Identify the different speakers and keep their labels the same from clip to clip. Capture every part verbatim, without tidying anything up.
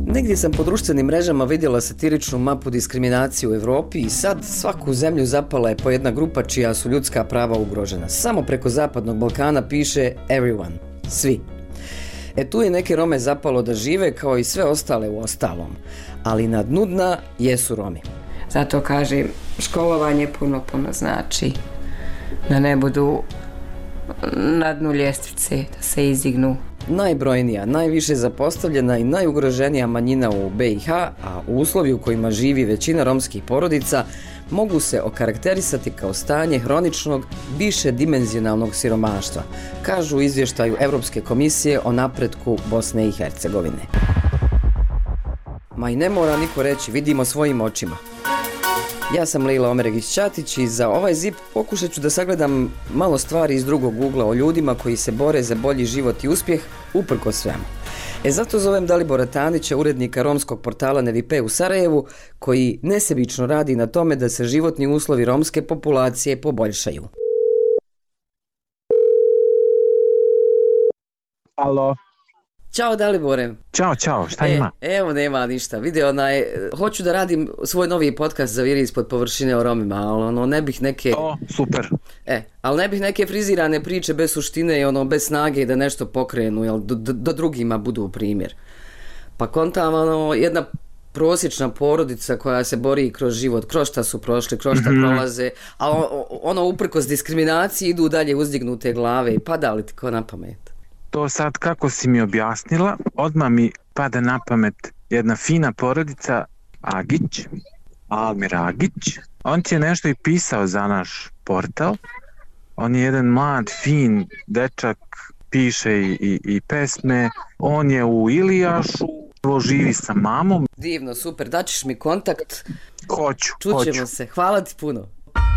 Speaker 1: Negdje sam po društvenim mrežama vidjela satiričnu mapu diskriminacije u Europi i sad svaku zemlju zapala je po jedna grupa čija su ljudska prava ugrožena. Samo preko Zapadnog Balkana piše everyone, svi. E tu je neke Rome zapalo da žive kao i sve ostale u ostalom, ali na dnu dna jesu Romi.
Speaker 2: Zato kažem, školovanje puno, puno znači da ne budu na dnu ljestvice, da se izdignu.
Speaker 1: Najbrojnija, najviše zapostavljena i najugroženija manjina u be i ha, a u uslovi u kojima živi većina romskih porodica, mogu se okarakterisati kao stanje hroničnog, višedimenzionalnog siromaštva, kažu u izvještaju Europske komisije o napretku Bosne i Hercegovine. Ma i ne mora niko reći, vidimo svojim očima. Ja sam Lejla Omeregić-Ćatić i za ovaj zip pokušat ću da sagledam malo stvari iz drugog ugla o ljudima koji se bore za bolji život i uspjeh uprkos svemu. E zato zovem Dalibora Tanića, urednika romskog portala Nevipe u Sarajevu, koji nesebično radi na tome da se životni uslovi romske populacije poboljšaju.
Speaker 3: Alo.
Speaker 1: Ćao Dalibore.
Speaker 3: Ćao, čao, šta
Speaker 1: e,
Speaker 3: ima?
Speaker 1: Evo nema ništa, vidio onaj, hoću da radim svoj novi podcast za Viri ispod površine o Romima, ali ono ne bih neke...
Speaker 3: O, super.
Speaker 1: E, ali ne bih neke frizirane priče bez suštine i ono bez snage da nešto pokrenu, jel, da, da drugima budu primjer. Pa kontam, ono, jedna prosječna porodica koja se bori kroz život, kroz šta su prošli, kroz šta mm-hmm. prolaze, a ono uprkos diskriminaciji idu dalje uzdignute glave i pada li ti ko na pamet?
Speaker 3: To sad kako si mi objasnila, odmah mi pada na pamet jedna fina porodica Agić, Almir Agić. On ti je nešto i pisao za naš portal. On je jedan mlad, fin dečak, piše i, i, i pesme. On je u Ilijašu, živi sa mamom.
Speaker 1: Divno, super, daćeš mi kontakt.
Speaker 3: Hoću,
Speaker 1: Čućemo
Speaker 3: hoću.
Speaker 1: se, hvala ti puno.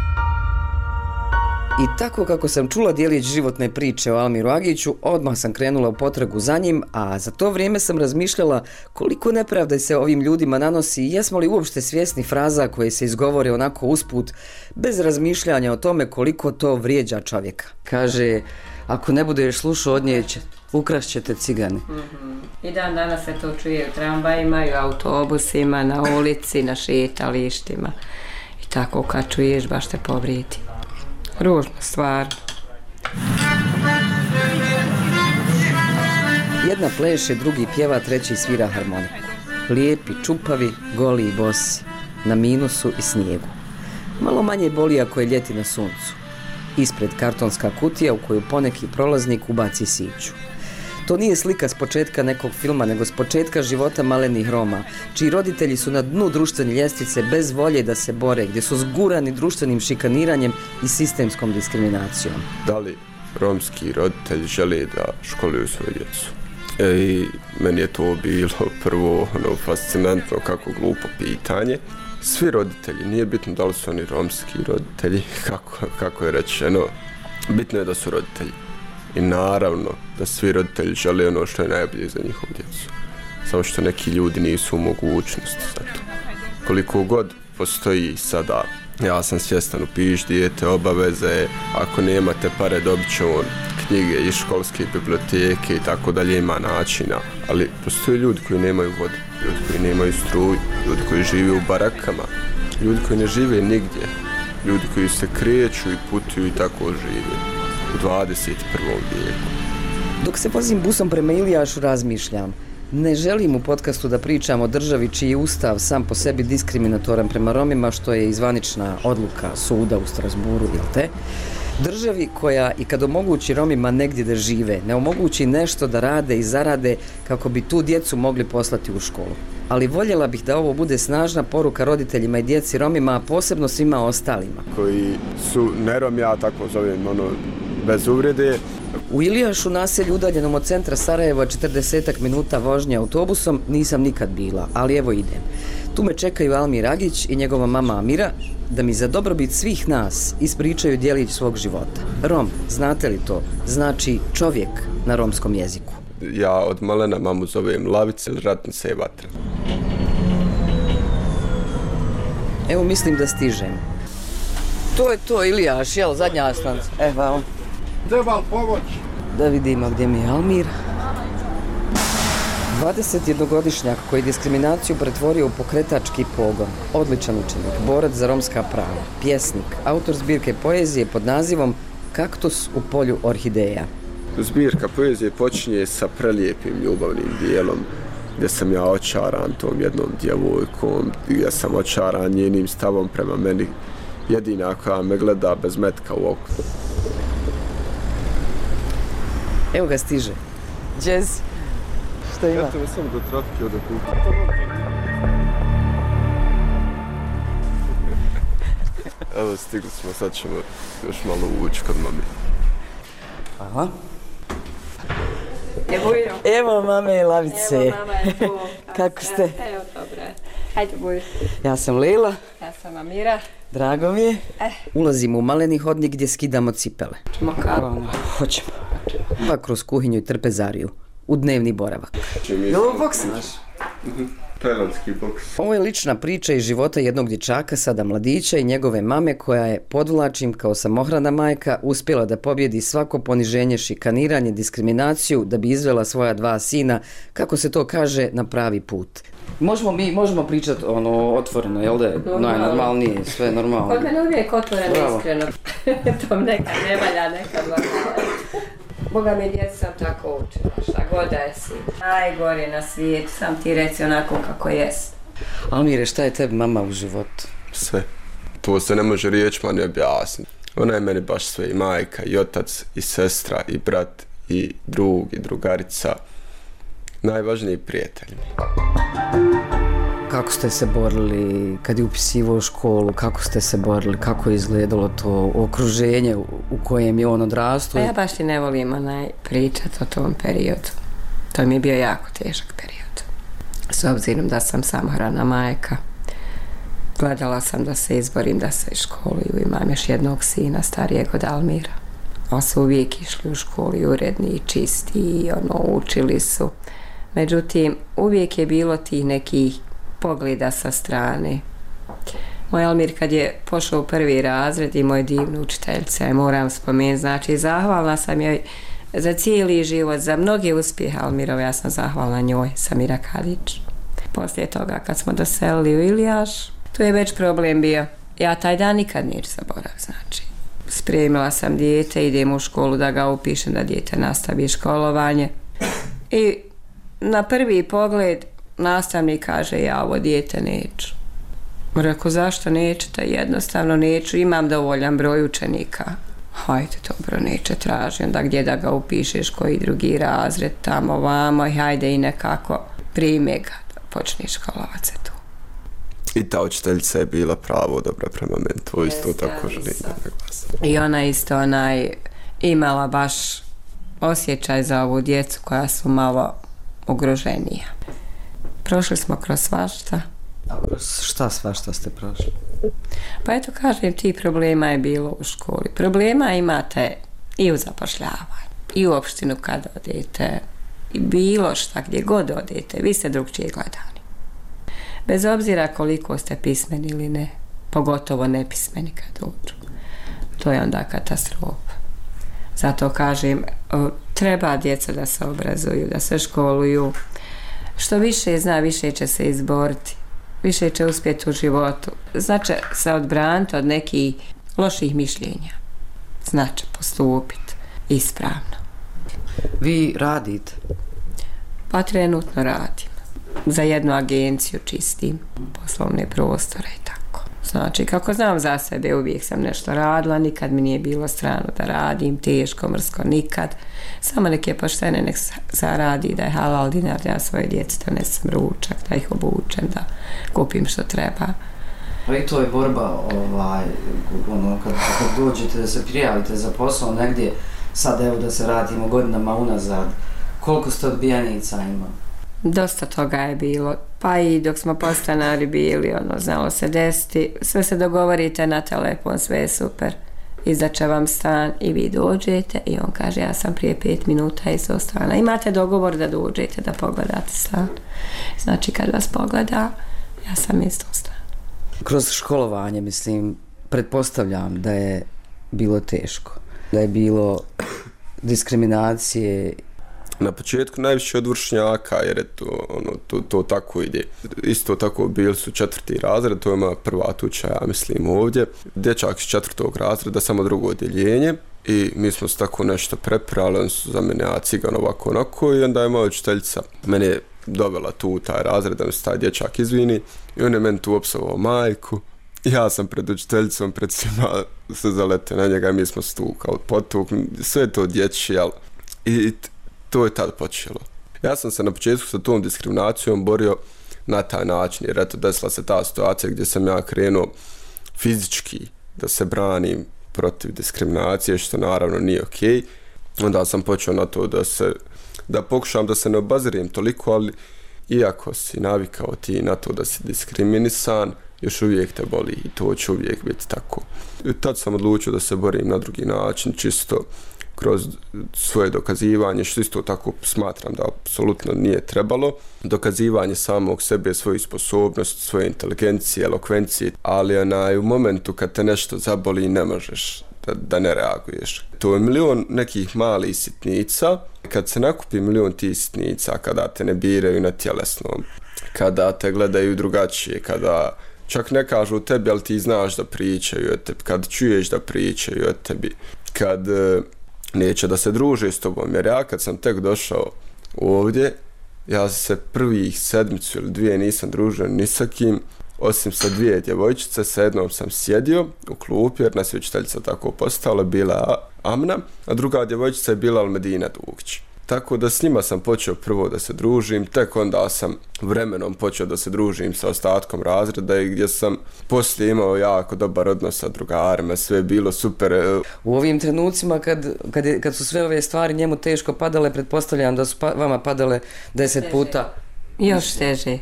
Speaker 1: I tako kako sam čula dijelić životne priče o Almiru Agiću, odmah sam krenula u potragu za njim, a za to vrijeme sam razmišljala koliko nepravde se ovim ljudima nanosi i jesmo li uopšte svjesni fraza koje se izgovore onako usput, bez razmišljanja o tome koliko to vrijeđa čovjeka. Kaže, ako ne budeš slušao od nje, ukrašćete cigani.
Speaker 2: Mm-hmm. I dan danas se to čuje u tramvajima, i u autobusima, na ulici, na šetalištima. I tako kad čuješ, baš te povrijedi. Ružna stvar.
Speaker 1: Jedna pleše, drugi pjeva, treći svira harmoniku. Lijepi, čupavi, goli i bosi, na minusu i snijegu. Malo manje boli ako je ljeti na suncu. Ispred kartonska kutija u koju poneki prolaznik ubaci siću. To nije slika s početka nekog filma, nego s početka života malenih Roma, čiji roditelji su na dnu društvene ljestvice bez volje da se bore, gdje su zgurani društvenim šikaniranjem i sistemskom diskriminacijom.
Speaker 4: Da li romski roditelji žele da školuju svoju djecu? E, I meni je to bilo prvo ono, fascinantno, kako glupo pitanje. Svi roditelji, nije bitno da li su oni romski roditelji, kako, kako je rečeno, bitno je da su roditelji. I naravno da svi roditelji žele ono što je najbolje za njihovu djecu. Samo što neki ljudi nisu u mogućnosti za to. Koliko god postoji sada, ja sam svjestan, upiš dijete, obaveze, ako nemate pare dobit će on knjige iz školske biblioteke i tako dalje, ima načina. Ali postoje ljudi koji nemaju vode, ljudi koji nemaju struju, ljudi koji žive u barakama, ljudi koji ne žive nigdje, ljudi koji se kreću i putuju i tako žive. U dvadeset prvom vijeku.
Speaker 1: Dok se vozim busom prema Ilijašu, razmišljam. Ne želim u podcastu da pričam o državi čiji ustav sam po sebi diskriminatoran prema Romima, što je izvanična odluka suda u Strasburu, jel te? Državi koja i kad omogući Romima negdje da žive, ne omogući nešto da rade i zarade kako bi tu djecu mogli poslati u školu. Ali voljela bih da ovo bude snažna poruka roditeljima i djeci Romima, a posebno svima ostalima.
Speaker 4: Koji su ne Romi, ja tako zovem, ono, bez uvrede.
Speaker 1: U Ilijašu, naselju udaljenom od centra Sarajeva, četrdesetak minuta vožnje autobusom, nisam nikad bila, ali evo idem. Tu me čekaju Almir Agić i njegova mama Amira, da mi za dobrobit svih nas ispričaju djelić svog života. Rom, znate li to? Znači čovjek na romskom jeziku.
Speaker 4: Ja od malena mamu zovem Lavica ili Ratnica je vatra.
Speaker 1: Evo mislim da stižem. To je to, Ilijaš, jel, zadnja stanca. Evo.
Speaker 5: Treba li pomoć?
Speaker 1: Da vidimo gdje mi je Almir. dvadesetjednogodišnjak koji je diskriminaciju pretvorio u pokretački pogon, odličan učenik, borac za romska prava, pjesnik, autor zbirke poezije pod nazivom Kaktus u polju orhideja.
Speaker 4: Zbirka poezije počinje sa prelijepim ljubavnim dijelom gdje sam ja očaran tom jednom djevojkom, gdje sam očaran njenim stavom prema meni, jedina koja me gleda bez metka u oku.
Speaker 1: Evo ga stiže. Jazz. Šta ima?
Speaker 4: Eto me samo do trafike od okupa. Evo stigli smo, sad ćemo još malo ući kod mami.
Speaker 1: Hvala.
Speaker 2: Evo,
Speaker 1: Evo mame Lavice.
Speaker 2: Evo mama je tu.
Speaker 1: Kako ste?
Speaker 2: Evo, dobro. Hajde, buj.
Speaker 1: Ja sam Lila.
Speaker 2: Ja sam Amira.
Speaker 1: Drago mi je.
Speaker 2: Eh.
Speaker 1: Ulazimo u maleni hodnik gdje skidamo cipele.
Speaker 2: Ćemo kako?
Speaker 1: Hoćemo. Pa kroz kuhinju i trpezariju. U dnevni boravak.
Speaker 4: Jel
Speaker 1: ovo boks naš?
Speaker 4: Tajlandski boks.
Speaker 1: Ovo je lična priča iz života jednog dječaka, sada mladića, i njegove mame koja je, podvlačim kao samohrana majka, uspjela da pobjedi svako poniženje, šikaniranje, diskriminaciju, da bi izvela svoja dva sina, kako se to kaže, na pravi put. Možemo mi, možemo pričati ono otvoreno, jel da je najnormalnije, sve normalno.
Speaker 2: Kod mene uvijek otvoreno,
Speaker 1: Bravo.
Speaker 2: iskreno. To nekad ne valja, nekad valja. Boga mi, djeca sam tako učila, šta god da je si. Najgore na svijetu, sam ti reci onako kako jest.
Speaker 1: Almire, šta je tebi mama u životu?
Speaker 4: Sve. To se ne može riječima ni objasniti. Ona je meni baš sve, i majka, i otac, i sestra, i brat, i drug, i drugarica. Najvažniji prijatelj mi.
Speaker 1: Kako ste se borili kad je upisivao školu, kako ste se borili, kako je izgledalo to okruženje u kojem je on odrastao?
Speaker 2: Pa ja baš ti ne volim onaj pričat o tom periodu. To mi je bio jako težak period. S obzirom da sam samohrana majka, gledala sam da se izborim da se školuju. Imam još jednog sina, starijeg od Almira. Oni su uvijek išli u školu i uredni i čisti i ono, učili su. Međutim, uvijek je bilo tih nekih pogleda sa strane. Moj Almir kad je pošao u prvi razred i moj divnu učiteljica, ja moram spomenuti, znači zahvalna sam joj za cijeli život, za mnoge uspjehe Almirove, ja sam zahvalna njoj, Samira Kadić. Poslije toga kad smo doselili u Ilijaš, tu je već problem bio. Ja taj dan nikad neću zaboraviti, znači. Spremila sam dijete, idem u školu da ga upišem, da dijete nastavi školovanje. I na prvi pogled nastavnik kaže, ja ovo dijete neću. Rekao, zašto nećete? Jednostavno neću, imam dovoljan broj učenika. Hajde, dobro, neće traži, onda gdje da ga upišeš, koji drugi razred, tamo, vamo, i hajde i nekako prime ga, da počneš školovat se tu.
Speaker 4: I ta učiteljica je bila pravo dobra prema meni, to isto yes, tako želim da naglasim.
Speaker 2: I ona isto onaj, imala baš osjećaj za ovu djecu koja su malo ugroženija. Prošli smo kroz svašta.
Speaker 1: A kroz šta svašta ste prošli?
Speaker 2: Pa eto, kažem ti, problema je bilo u školi. Problema imate i u zapošljavanju, i u opštinu kad odete, i bilo šta, gdje god odete, vi ste drugčije gledani. Bez obzira koliko ste pismeni ili ne, pogotovo nepismeni kad dođu. To je onda katastrofa. Zato kažem, treba djeca da se obrazuju, da se školuju. Što više zna, više će se izboriti. Više će uspjeti u životu. Znači se odbraniti od nekih loših mišljenja. Znači postupiti ispravno.
Speaker 1: Vi radite?
Speaker 2: Pa trenutno radim. Za jednu agenciju čistim poslovne prostore i tako. Znači, kako znam za sebe, uvijek sam nešto radila, nikad mi nije bilo strano da radim, teško, mrsko, nikad. Samo neke poštene nek zaradi, da je halal dinar, da ja svoje djece donesem ručak, da ih obučem, da kupim što treba.
Speaker 1: Pa i to je borba, ovaj, ono, kad, kad dođete da se prijavite za posao negdje, sad evo da se radimo godinama unazad, koliko ste odbijenica ima?
Speaker 2: Dosta toga je bilo, pa i dok smo podstanari bili, ono, znalo se desiti, sve se dogovorite na telefon, sve je super, izdaće vam stan i vi dođete i on kaže, ja sam prije pet minuta iz stana. Imate dogovor da dođete da pogledate stan. Znači kad vas pogleda, ja sam iz stana.
Speaker 1: Kroz školovanje, mislim, pretpostavljam da je bilo teško, da je bilo diskriminacije.
Speaker 4: Na početku najviše od vršnjaka, jer je to, ono, to, to tako ide. Isto tako bili su četvrti razred, to je moja prva tuča, ja mislim, ovdje. Dječak iz četvrtog razreda, samo drugo odjeljenje. I mi smo se tako nešto prepirali, oni su za mene, ja cigan ovako onako, i onda je moja učiteljica mene dovela tu u taj razred, da mi se taj dječak izvini, i on je meni tu opsovao majku. Ja sam pred učiteljicom, pred svima se zaletio na njega i mi smo stukali, potukli, sve to dječje, jel? I to je tad počelo. Ja sam se na početku sa tom diskriminacijom borio na taj način, jer eto, desila se ta situacija gdje sam ja krenuo fizički da se branim protiv diskriminacije, što naravno nije okej. Onda sam počeo na to da se, da pokušam da se ne obazirijem toliko, ali iako si navikao ti na to da si diskriminisan, još uvijek te boli i to će uvijek biti tako. I tad sam odlučio da se borim na drugi način, čisto kroz svoje dokazivanje, što isto tako smatram da apsolutno nije trebalo. Dokazivanje samog sebe, svojih sposobnosti, svoje inteligencije, elokvencije, ali onaj, u momentu kad te nešto zaboli ne možeš da, da ne reaguješ. To je milion nekih malih sitnica. Kad se nakupi milion tih sitnica, kada te ne biraju na tjelesnom, kada te gledaju drugačije, kada čak ne kažu tebi, ali ti znaš da pričaju o tebi, kad čuješ da pričaju o tebi, kad neće da se druže s tobom, jer ja kad sam tek došao ovdje, ja se prvih sedmicu ili dvije nisam družio ni sa kim, osim sa dvije djevojčice, sa jednom sam sjedio u klupi, jer nas je učiteljica tako postala, bila Amna, a druga djevojčica je bila Almedina Dugić. Tako da s njima sam počeo prvo da se družim, tek onda sam vremenom počeo da se družim sa ostatkom razreda i gdje sam poslije imao jako dobar odnos sa drugarima, sve je bilo super.
Speaker 1: U ovim trenucima kad, kad, je, kad su sve ove stvari njemu teško padale, pretpostavljam da su pa, vama padale deset teže. Puta.
Speaker 2: Još teže.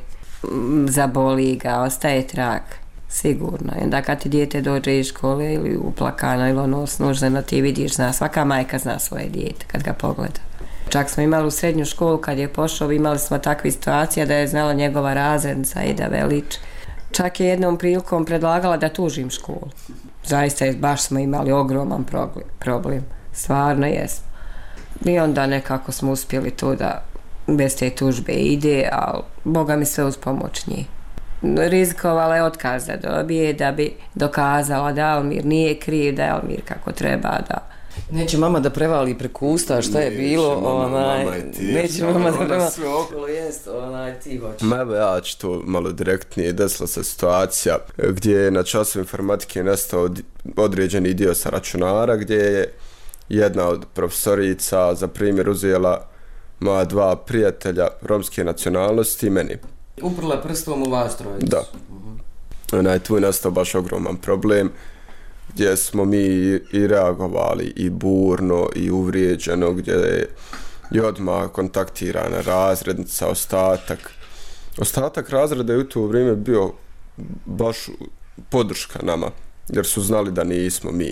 Speaker 2: Zaboli ga, ostaje trag. Sigurno. I onda kad ti dijete dođe iz škole ili uplakano ili ono snuženo, ti vidiš, zna, svaka majka zna svoje dijete kad ga pogleda. Čak smo imali u srednju školu kad je pošao, imali smo takve situacije da je znala njegova razrednica Ida Velić. Čak je jednom prilikom predlagala da tužim školu. Zaista baš smo imali ogroman problem. Stvarno jesmo. I onda nekako smo uspjeli to da bez te tužbe ide, ali Boga mi sve uz pomoć njih. Rizikovala je otkaz da dobije, da bi dokazala da Almir nije kriv, da je Almir kako treba, da...
Speaker 1: Neće mama da prevali preko usta šta je bilo,
Speaker 4: neće mama,
Speaker 1: onaj,
Speaker 4: mama ti,
Speaker 1: neće mama da prevali,
Speaker 4: sve okolo
Speaker 1: jest, onaj, ti hoće.
Speaker 4: Ma evo ja ću to malo direktnije, desila se situacija gdje je na času informatike nastao određeni dio sa računara, gdje je jedna od profesorica za primjer uzela moja dva prijatelja romske nacionalnosti i meni.
Speaker 1: Uprla prstom u vas trojicu.
Speaker 4: Da. Uh-huh. Onaj, tu je nastao baš ogroman problem, gdje smo mi i reagovali i burno i uvrijeđeno, gdje je i odmah kontaktirana razrednica, ostatak. Ostatak razreda je u to vrijeme bio baš podrška nama, jer su znali da nismo mi.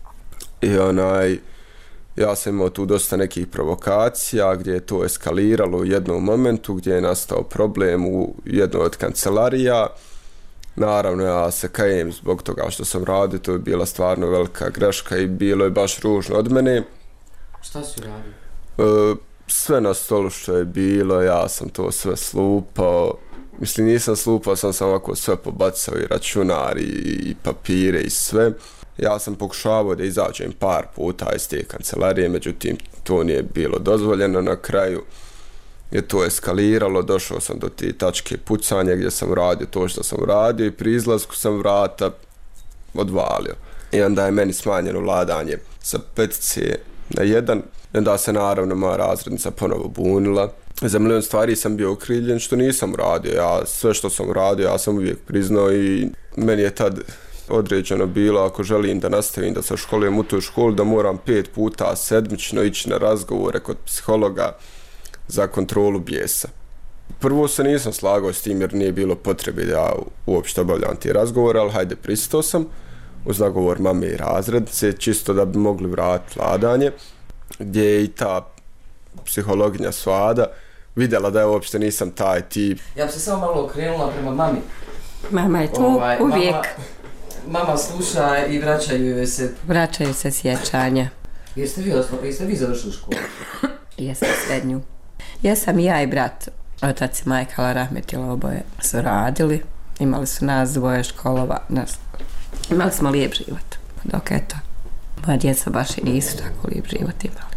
Speaker 4: I onaj, ja sam imao tu dosta nekih provokacija gdje je to eskaliralo u jednom momentu, gdje je nastao problem u jednoj od kancelarija. Naravno, ja se kajem zbog toga što sam radio, to je bila stvarno velika greška i bilo je baš ružno od mene.
Speaker 1: Šta si radio?
Speaker 4: E, sve na stolu što je bilo, ja sam to sve slupao. Mislim, nisam slupao, sam sam ovako sve pobacao i računar i, i papire i sve. Ja sam pokušavao da izađem par puta iz te kancelarije, međutim, to nije bilo dozvoljeno. Na kraju je to eskaliralo, došao sam do te tačke pucanja gdje sam radio to što sam radio i pri izlasku sam vrata odvalio. I onda je meni smanjeno vladanje sa petice na jedan. I onda se naravno moja razrednica ponovo bunila. Za milion stvari sam bio okrivljen što nisam radio. Ja, sve što sam radio ja sam uvijek priznao i meni je tad određeno bilo ako želim da nastavim da se školujem u toj školi da moram pet puta sedmično ići na razgovore kod psihologa za kontrolu bijesa. Prvo se nisam slagao s tim jer nije bilo potrebe da ja uopšte obavljam te razgovore, ali hajde pristao sam uz nagovor mame i razrednice, čisto da bi mogli vratiti vladanje, gdje je i ta psihologinja Svada vidjela da ja uopšte nisam taj tip.
Speaker 1: Ja bi se samo malo okrenula prema mami.
Speaker 2: Mama je tu ovaj, uvijek.
Speaker 1: Mama, mama sluša i vraćaju joj se...
Speaker 2: Vraćaju se sjećanja.
Speaker 1: Jeste vi, jeste vi završili školu?
Speaker 2: Jesam srednju. Jesam i ja i brat. Otac i majka Allah rahmetila, oboje su radili. Imali su nas dvoje školova. Nas. Imali smo lijep život. Dok eto, moja djeca baš i nisu tako lijep život imali.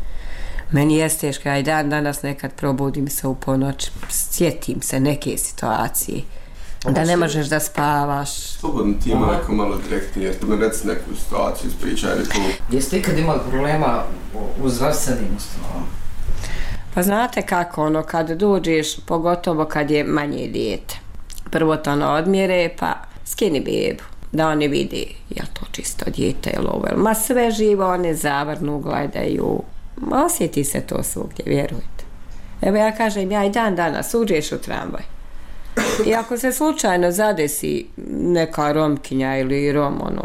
Speaker 2: Meni je teško, ja i dan danas nekad probudim se u ponoć, sjetim se neke situacije. Da ne možeš da spavaš.
Speaker 4: Slobodno ti ima neko malo direktnije, jer me reci neku situaciju, ispričaj neku.
Speaker 1: Jeste ikad imali problema u zdravstvenim ustanovama?
Speaker 2: Pa znate kako, ono, kad dođeš, pogotovo kad je manje dijete. Prvo to ono odmjere, pa skini bebu, da oni vidi je li to čisto dijete ili ovo. Ma sve živo, one zavrnu, gledaju. Ma osjeti se to svugdje, vjerujte. Evo ja kažem, ja i dan danas uđeš u tramvaj. I ako se slučajno zadesi neka Romkinja ili Rom, ono,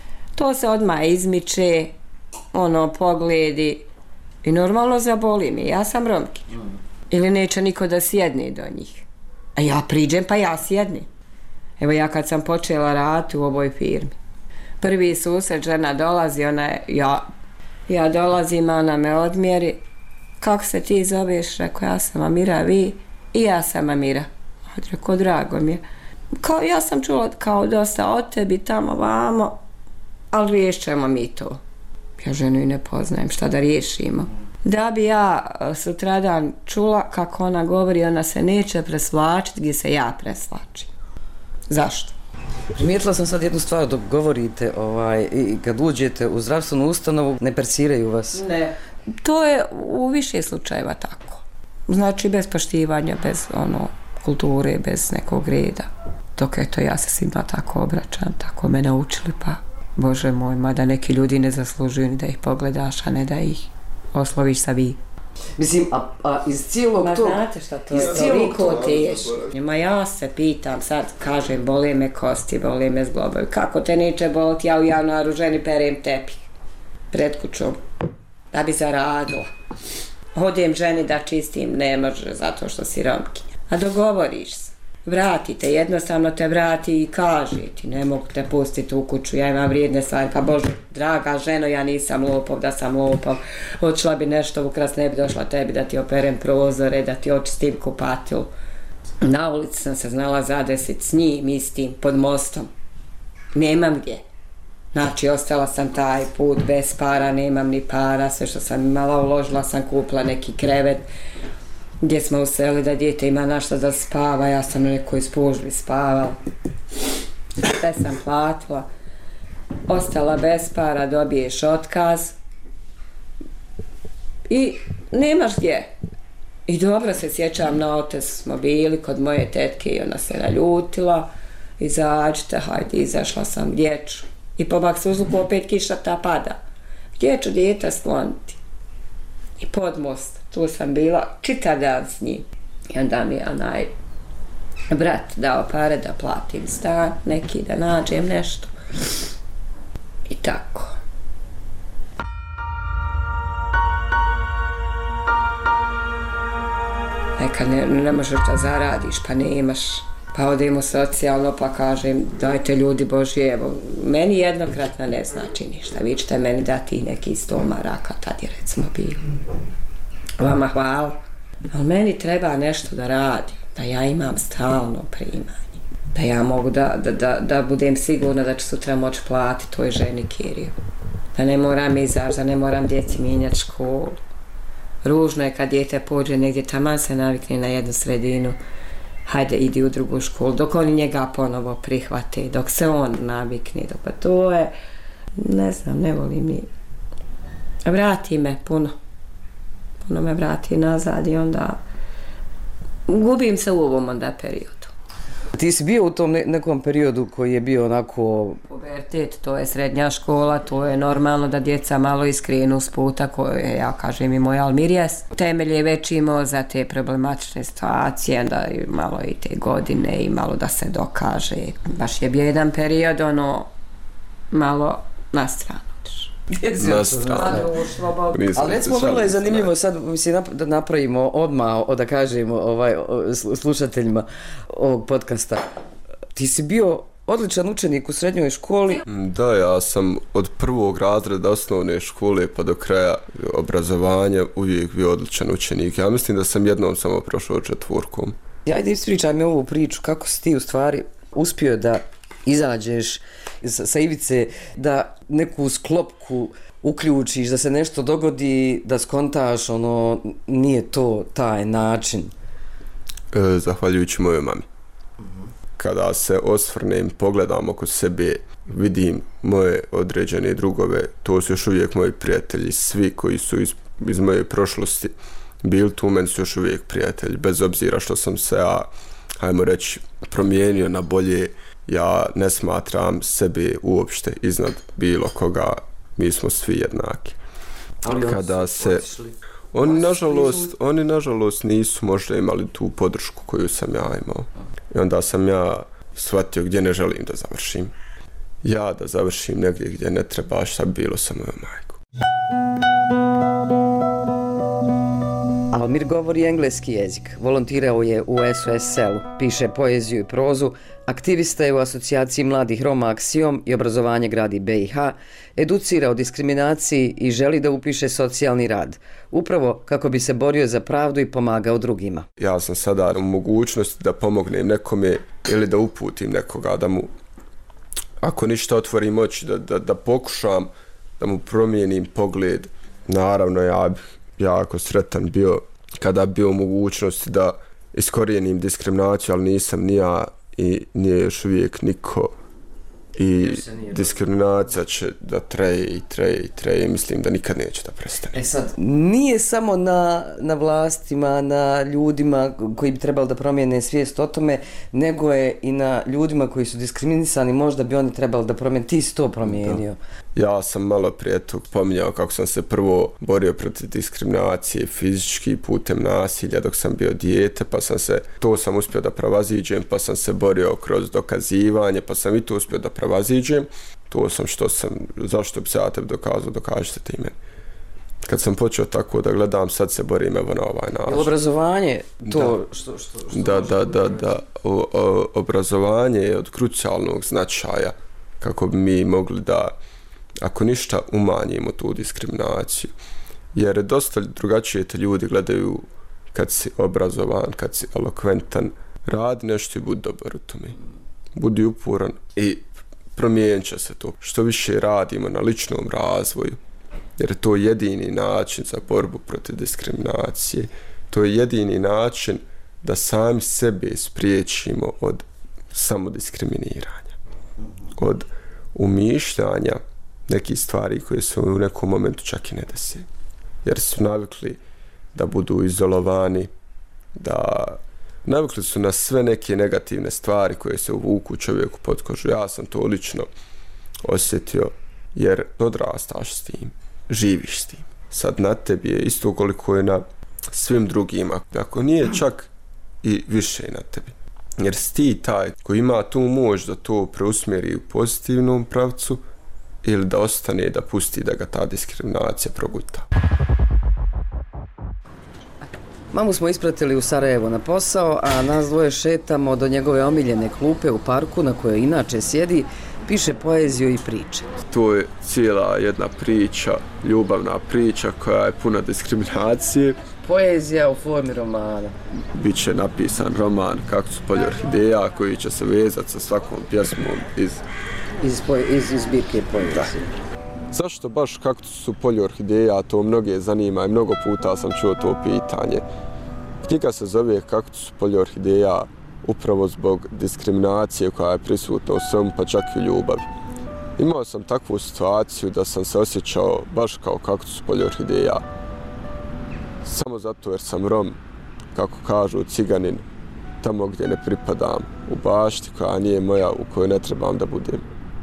Speaker 2: to se odmah izmiče, ono, pogledi i normalno zaboli mi, ja sam Romkinja. Ili neće niko da sjedne do njih. A ja priđem pa ja sjednem. Evo ja kad sam počela raditi u ovoj firmi, prvi susret, žena dolazi, ona je, ja, ja dolazim, ona me odmjeri, kako se ti zoveš, rekao, ja sam Amira, vi, i ja sam Amira. Rekao, drago mi je. Kao, ja sam čula kao dosta od tebi tamo vamo, ali riješćemo mi to. Ja ženu i ne poznajem, šta da riješimo. Da bi ja sutradan čula kako ona govori, ona se neće presvlačiti gdje se ja presvlačim. Zašto?
Speaker 1: Primijetila sam sad jednu stvar dok govorite, ovaj, i kad uđete u zdravstvenu ustanovu, ne persiraju vas.
Speaker 2: Ne. To je u više slučajeva tako. Znači bez poštivanja, bez ono, kulture, bez nekog reda. Dok eto ja se svima tako obraćam, tako me naučili, pa Bože moj, mada neki ljudi ne zaslužuju ni da ih pogledaš, a ne da ih osloviš sa vi.
Speaker 1: Mislim, a, a iz cijelog
Speaker 2: Ma
Speaker 1: tog...
Speaker 2: znate šta to je, toliko teško. Ma ja se pitam, sad kažem, boli me kosti, boli me zglobovi. Kako te neće boliti, ja u januaru ženi perem tepih pred kućom, da bi zaradila. Hodem ženi da čistim, ne može, zato što si Romkinja. A dogovoriš se. Vratite, jednostavno te vrati i kaže ti, ne mogu te pustiti u kuću, ja imam vrijedne stvari, pa Bože, draga ženo, ja nisam lopov, da sam lopov, odšla bi nešto ukras, ne bi došla tebi da ti operem prozore, da ti očistim kupatilu. Na ulici sam se znala zadesiti s njim istim, pod mostom. Nemam gdje. Znači, ostala sam taj put bez para, nemam ni para, sve što sam imala uložila sam, kupila neki krevet, gdje smo useli da dijete ima našta da spava, ja sam na nekoj spužbi spavala. Sve sam platila. Ostala bez para, dobiješ otkaz. I nemaš gdje. I dobro se sjećam, na otes smo bili kod moje tetke i ona se naljutila. Izađite, hajde, izašla sam, gdje ću? I po baksuzluku opet kiša ta pada. Gdje ću dijete skloniti? I pod most, tu sam bila čitav dan s njim. I onda mi je onaj brat dao pare da platim stan, neki da nađem nešto. I tako. Nekad ne, ne možeš da zaradiš, pa nemaš. Pa odemo socijalno, pa kažem, dajte ljudi Božji, evo, meni jednokratno ne znači ništa. Vi ćete meni dati neki sto maraka, tad je recimo bilo. Vama hvala. Ali meni treba nešto da radim, da ja imam stalno primanje. Da ja mogu da, da, da, da budem sigurna da ću sutra moći platiti toj ženi kiriju. Da ne moram izaći, da ne moram djeci mijenjati školu. Ružno je kad dijete pođe negdje, taman se navikne na jednu sredinu. Hajde, idi u drugu školu, dok oni njega ponovo prihvate, dok se on navikne, dok pa to je, ne znam, ne volim ni. Vrati me puno, puno me vrati nazad i onda gubim se u ovom onda periodu.
Speaker 1: Ti si bio u tom nekom periodu koji je bio onako...
Speaker 2: Pubertet, to je srednja škola, to je normalno da djeca malo iskrenu s puta koje, ja kažem i moj Almirjes, temelje već imao za te problematične situacije, da malo i te godine i malo da se dokaže. Baš je bio jedan period, ono, malo na stranu.
Speaker 4: Na stranu.
Speaker 1: Ali recimo vrlo je zanimljivo sad mislim, da napravimo odmah, da kažemo ovaj, slušateljima ovog podcasta. Ti si bio odličan učenik u srednjoj školi.
Speaker 4: Da, ja sam od prvog razreda osnovne škole pa do kraja obrazovanja uvijek bio odličan učenik. Ja mislim da sam jednom samo prošao četvorkom.
Speaker 1: Ajde ispričaj mi ovu priču, kako si ti u stvari uspio da izađeš sa ivice, da neku sklopku uključiš, da se nešto dogodi, da skontaš, ono, nije to taj način.
Speaker 4: E, zahvaljujući mojoj mami. Kada se osvrnem, pogledam oko sebe, vidim moje određene drugove, to su još uvijek moji prijatelji, svi koji su iz, iz moje prošlosti bili tu, meni su još uvijek prijatelji, bez obzira što sam se ja, hajmo reći, promijenio na bolje. Ja ne smatram sebe uopšte iznad bilo koga, mi smo svi jednaki.
Speaker 1: Ali
Speaker 4: kada se oni nažalost, oni nažalost nisu možda imali tu podršku koju sam ja imao. I onda sam ja shvatio gdje ne želim da završim. Ja da završim negdje gdje ne treba, šta bi bilo sa mojom majkom.
Speaker 1: Almir govori engleski jezik, volontirao je u S O S selu, piše poeziju i prozu, aktivista je u asocijaciji mladih Roma Aksiom i obrazovanje gradi B i H, educira o diskriminaciji i želi da upiše socijalni rad, upravo kako bi se borio za pravdu i pomagao drugima.
Speaker 4: Ja sam sada u mogućnosti da pomognem nekome ili da uputim nekoga, da mu, ako ništa, otvorim oči, da, da, da pokušam da mu promijenim pogled. Naravno, ja bi jako sretan bio kada bi bio u mogućnosti da iskorijenim diskriminaciju, ali nisam ni ja i nije još uvijek niko. I diskriminacija će da treje i treje i treje, mislim da nikad neće da prestane.
Speaker 1: E sad, nije samo na, na vlastima, na ljudima koji bi trebali da promijene svijest o tome, nego je i na ljudima koji su diskriminisani, možda bi oni trebali da promijene, ti si to promijenio.
Speaker 4: Da. Ja sam malo prije tog pominjao kako sam se prvo borio protiv diskriminacije fizički putem nasilja dok sam bio dijete, pa sam se, to sam uspio da prevaziđem, pa sam se borio kroz dokazivanje, pa sam i to uspio da prevaziđem. To sam što sam, zašto bi se ja tebi dokazao, dokažite ti meni. Kad sam počeo tako da gledam, sad se borim evo na ovaj način.
Speaker 1: Obrazovanje, to
Speaker 4: da.
Speaker 1: što, što, što...
Speaker 4: Da, da, da, da. O, o, obrazovanje je od krucijalnog značaja kako bi mi mogli da, ako ništa, umanjimo tu diskriminaciju. Jer dosta drugačije te ljudi gledaju kad si obrazovan, kad si elokventan, radi nešto i budi dobar u tome. Budi uporan i promijenit će se to. Što više radimo na ličnom razvoju, jer je to jedini način za borbu protiv diskriminacije. To je jedini način da sami sebe spriječimo od samodiskriminiranja, od umišljanja nekih stvari koje se u nekom momentu čak i ne desi. Jer su navikli da budu izolovani, da navikli su na sve neke negativne stvari koje se uvuku čovjeku pod kožu. Ja sam to lično osjetio jer odrastaš s tim, živiš s tim. Sad na tebi je isto koliko je na svim drugima, ako nije čak i više na tebi. Jer si ti taj koji ima tu moć da to preusmjeri u pozitivnom pravcu ili da ostane da pusti da ga ta diskriminacija proguta.
Speaker 1: Mamu smo ispratili u Sarajevo na posao, a nas dvoje šetamo do njegove omiljene klupe u parku na kojoj inače sjedi, piše poeziju i priče.
Speaker 4: To je cijela jedna priča, ljubavna priča koja je puna diskriminacije.
Speaker 1: Poezija u formi romana.
Speaker 4: Biće napisan roman Kaktus polje orhideja koji će se vezati sa svakom pjesmom iz...
Speaker 1: Iz, iz, iz zbirke poezije.
Speaker 4: Zašto baš Kaktus u polju orhideja, to mnoge zanima i mnogo puta sam čuo to pitanje. Knjiga se zove Kaktus u polju orhideja upravo zbog diskriminacije koja je prisutna u svemu, pa čak i u ljubavi. Imao sam takvu situaciju da sam se osjećao baš kao kaktus u polju orhideja. Samo zato jer sam Rom, kako kažu ciganin, tamo gdje ne pripadam, u bašti koja nije moja, u kojoj ne trebam da budem.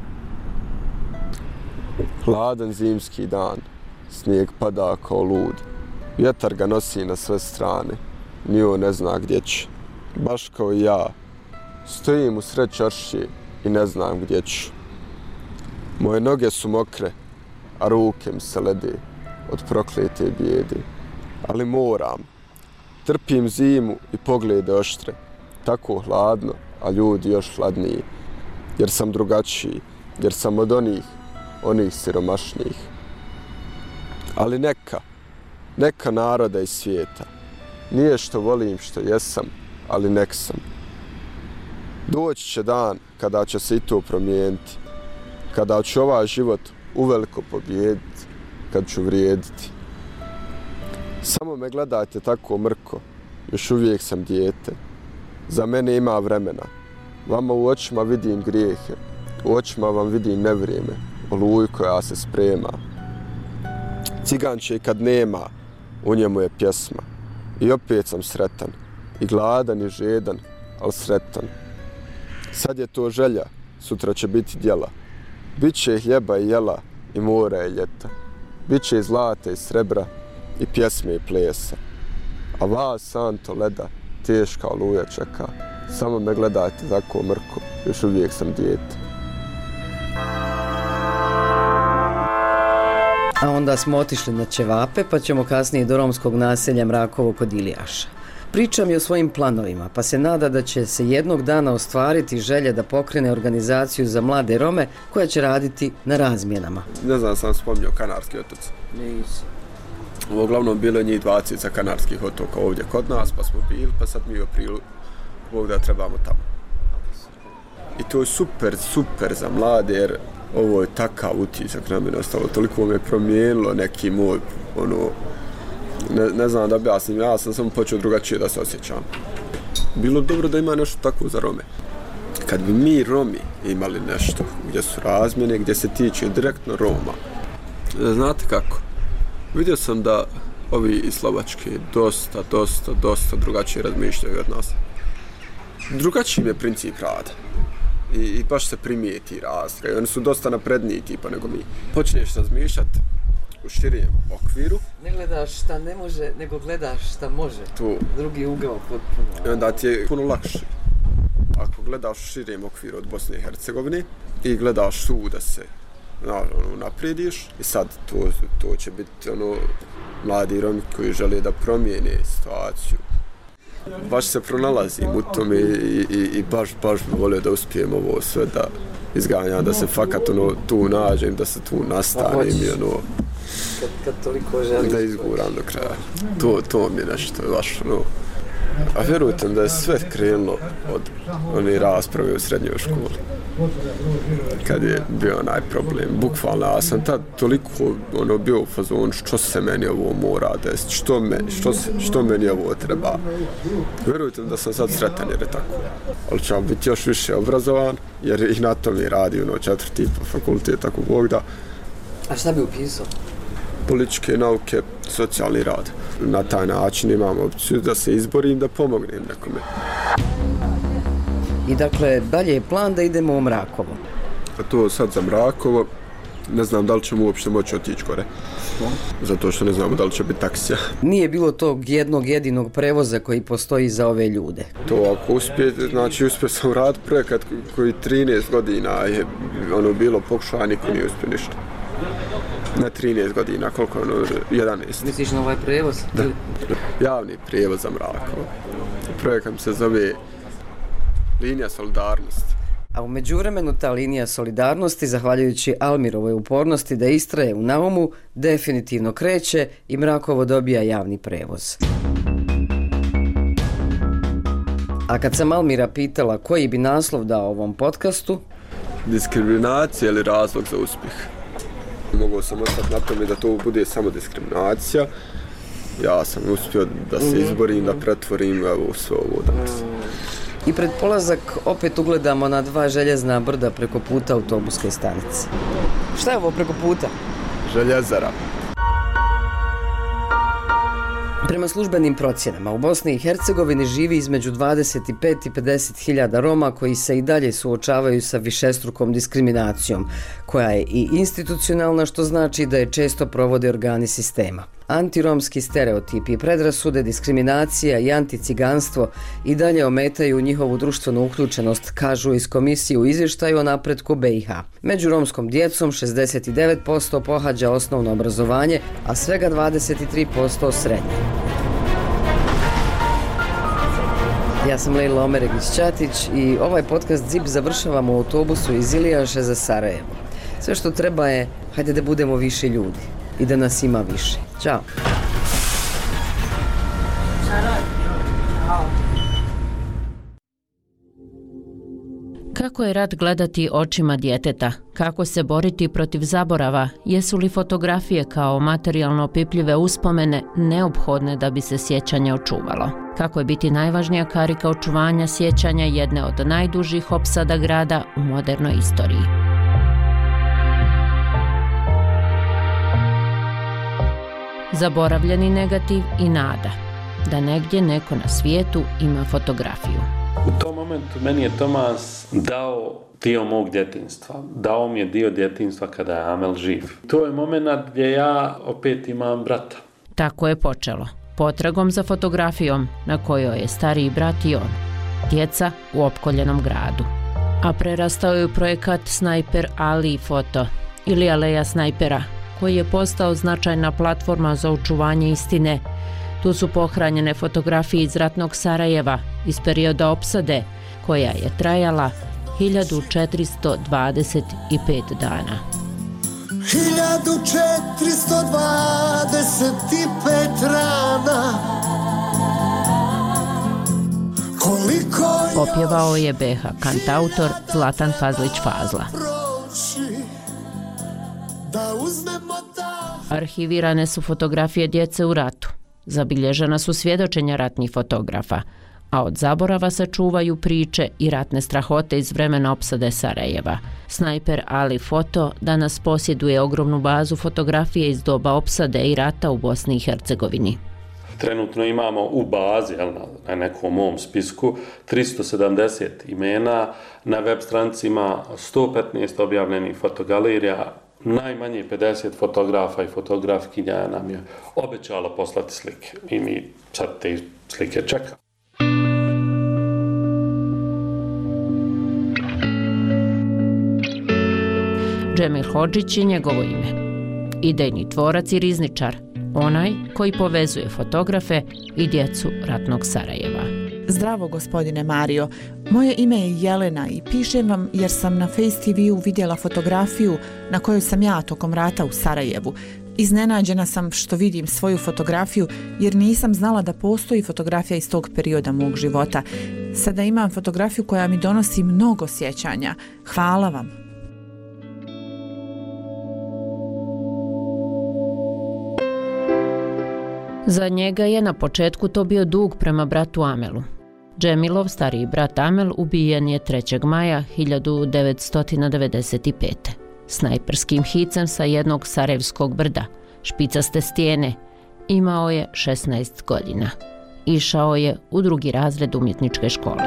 Speaker 4: Hladan zimski dan, snijeg pada kao lud, vjetar ga nosi na sve strane, ni on ne zna gdje će. Baš kao i ja, stojim u sred čaršije i ne znam gdje ću. Moje noge su mokre, a ruke mi se lede od proklete bijede. Ali moram, trpim zimu i poglede oštre, tako hladno, a ljudi još hladniji. jer sam drugačiji, jer sam od onih, onih siromašnijih. Ali neka, neka naroda iz svijeta, nije što volim što jesam, ali nek sam. Doći će dan kada će se i to promijeniti, kada ću ovaj život uveliko pobijediti, kad ću vrijediti. Samo me gledajte tako mrko, još uvijek sam dijete. Za mene ima vremena. Vama u očima vidim grijehe, u očima vam vidim nevrijeme, oluju koja se sprema. Ciganče i kad nema, u njemu je pjesma. I opet sam sretan, i gladan i žedan, ali sretan. Sad je to želja, sutra će biti djela. Biće hljeba i jela, i mora i ljeta. Biće i zlata i srebra, i pjesme i plesa. A vas, santo leda, teška oluja čeka. Samo me gledajte tako mrko, još uvijek sam dijete.
Speaker 1: A onda smo otišli na ćevape, pa ćemo kasnije do romskog naselja Mrakovo kod Ilijaša. Priča mi o svojim planovima, pa se nada da će se jednog dana ostvariti želja da pokrene organizaciju za mlade Rome koja će raditi na razmjenama.
Speaker 4: Ne znam, sam spominjao Kanarski otoci.
Speaker 1: Nisi.
Speaker 4: Ovo uglavnom bilo njih dvadeset sa Kanarskih otoka ovdje kod nas, pa smo bili, pa sad mi u aprilu Bog da trebamo tamo. I to je super, super za mlade, jer ovo je takav utisak na mene ostalo, toliko me promijenilo neki moj, ono, ne, ne znam da objasnim, ja sam samo počeo drugačije da se osjećam. Bilo dobro da ima nešto tako za Rome. Kad bi mi Romi imali nešto gdje su razmjene, gdje se tiče direktno Roma, znate kako? Vidio sam da ovi iz Slovačke dosta, dosta, dosta drugačije razmišljaju od nas. Drugačiji je princip rada. I, i baš se primijeti razlika. Oni su dosta napredniji tipa nego mi. Počneš razmišljati u širijem okviru.
Speaker 1: Ne gledaš šta ne može, nego gledaš šta može.
Speaker 4: Tu.
Speaker 1: Drugi ugao potpuno.
Speaker 4: I onda ti je puno lakše. Ako gledaš u širijem okviru od Bosne i Hercegovine i gledaš tu da se ono, naprediš i sad to, to će biti ono, mladi Romi koji žele da promijene situaciju. Baš se pronalazim u tome i, i, i baš, baš bi volio da uspijem ovo sve da izganjam, da se fakat ono, tu nađem, da se tu nastanem i ono,
Speaker 1: kad, kad toliko želiš,
Speaker 4: da izguram do kraja. To, to mi je nešto, baš ono. A vjerujte da je sve krenulo od one rasprave u srednjoj školi. Kad je bio onaj problem. Bukvalno, ja sam tad toliko ono, bio u fazonu što se meni ovo mora desiti, što, me, što, što meni ovo treba. Vjerujte da sam sad sretan jer je tako. Ali ću biti još više obrazovan jer i na to mi radi ono, četvrti fakultet, tako Bog da.
Speaker 1: A šta bi upisao?
Speaker 4: Političke nauke, socijalni rad. Na taj način imam opciju da se izborim, da pomognem nekome.
Speaker 1: I dakle, dalje je plan da idemo u Mrakovo.
Speaker 4: A to sad za Mrakovo, ne znam da li ćemo uopšte moći otići gore. Zato što ne znamo da li će biti taksija.
Speaker 1: Nije bilo tog jednog jedinog prevoza koji postoji za ove ljude.
Speaker 4: To ako uspije, znači uspio sam raditi projekat koji trinaest godina je ono bilo pokušao, a niko nije uspio ništa. Na trinaest godina, koliko je ono, jedanaest.
Speaker 1: Misliš na ovaj prevoz?
Speaker 4: Da, javni prevoz za Mrakovo. Projekat se zove Linija solidarnosti.
Speaker 1: A u međuvremenu ta linija solidarnosti, zahvaljujući Almirovoj upornosti da istraje u naumu, definitivno kreće i Mrakovo dobija javni prevoz. A kad sam Almira pitala koji bi naslov dao ovom podcastu...
Speaker 4: Diskriminacija ili razlog za uspjeh? Mogao sam ostati na tome da to bude samo diskriminacija. Ja sam uspio da se izborim, da pretvorim evo, sve ovo danas.
Speaker 1: I pred polazak opet ugledamo na dva željezna brda preko puta autobuske stanice. Šta je ovo preko puta?
Speaker 4: Željezara.
Speaker 1: Prema službenim procjenama, u Bosni i Hercegovini živi između dvadeset pet i pedeset hiljada Roma koji se i dalje suočavaju sa višestrukom diskriminacijom, koja je i institucionalna, što znači da je često provode organi sistema. Antiromski stereotipi, predrasude, diskriminacija i anticiganstvo i dalje ometaju njihovu društvenu uključenost, kažu iz komisije u izvještaju o napretku B i H. Među romskom djecom šezdeset devet posto pohađa osnovno obrazovanje, a svega dvadeset tri posto srednje. Ja sam Lejla Omeregić-Ćatić i ovaj podcast Zip završavamo u autobusu iz Ilijaše za Sarajevo. Sve što treba je, hajde da budemo više ljudi i da nas ima više. Ćao!
Speaker 5: Kako je rat gledati očima djeteta? Kako se boriti protiv zaborava? Jesu li fotografije kao materijalno opipljive uspomene neophodne da bi se sjećanje očuvalo? Kako je biti najvažnija karika očuvanja sjećanja jedne od najdužih opsada grada u modernoj istoriji? Zaboravljeni negativ i nada da negdje neko na svijetu ima fotografiju.
Speaker 6: U tom momentu meni je Tomas dao dio mog djetinjstva. Dao mi je dio djetinjstva kada je Amel živ. To je moment gdje ja opet imam brata.
Speaker 5: Tako je počelo. Potragom za fotografijom na kojoj je stariji brat i on. Djeca u opkoljenom gradu. A prerastao je u projekat Snajper Ali foto ili Aleja snajpera, koji je postao značajna platforma za očuvanje istine. Tu su pohranjene fotografije iz ratnog Sarajeva iz perioda opsade, koja je trajala hiljadu četiristo dvadeset pet dana.
Speaker 7: hiljadu četiristo dvadeset pet rana. Koliko
Speaker 5: Opjevao je be ha kantautor Zlatan Fazlić Fazla.
Speaker 7: Da uzmemo da...
Speaker 5: Arhivirane su fotografije djece u ratu. Zabilježena su svjedočenja ratnih fotografa, a od zaborava se čuvaju priče i ratne strahote iz vremena opsade Sarajeva. Snajper Ali foto danas posjeduje ogromnu bazu fotografije iz doba opsade i rata u Bosni i Hercegovini.
Speaker 6: Trenutno imamo u bazi, jel, na nekom mom spisku, tristo sedamdeset imena, na web stranici ima sto petnaest objavljenih fotogalerija, najmanje pedeset fotografa i fotografkinja nam je obećalo poslati slike i mi sad te slike čekamo.
Speaker 5: Džemil Hodžić je njegovo ime. Idejni tvorac i rizničar, onaj koji povezuje fotografe i djecu ratnog Sarajeva.
Speaker 8: Zdravo, gospodine Mario. Moje ime je Jelena i pišem vam jer sam na Face te ve-u vidjela fotografiju na kojoj sam ja tokom rata u Sarajevu. Iznenađena sam što vidim svoju fotografiju jer nisam znala da postoji fotografija iz tog perioda mog života. Sada imam fotografiju koja mi donosi mnogo sjećanja. Hvala vam.
Speaker 5: Za njega je na početku to bio dug prema bratu Amelu. Džemilov stariji brat Amel ubijen je trećeg maja hiljadu devetsto devedeset pete. Snajperskim hicem sa jednog sarajevskog brda, špicaste stijene. Imao je šesnaest godina. Išao je u drugi razred umjetničke škole.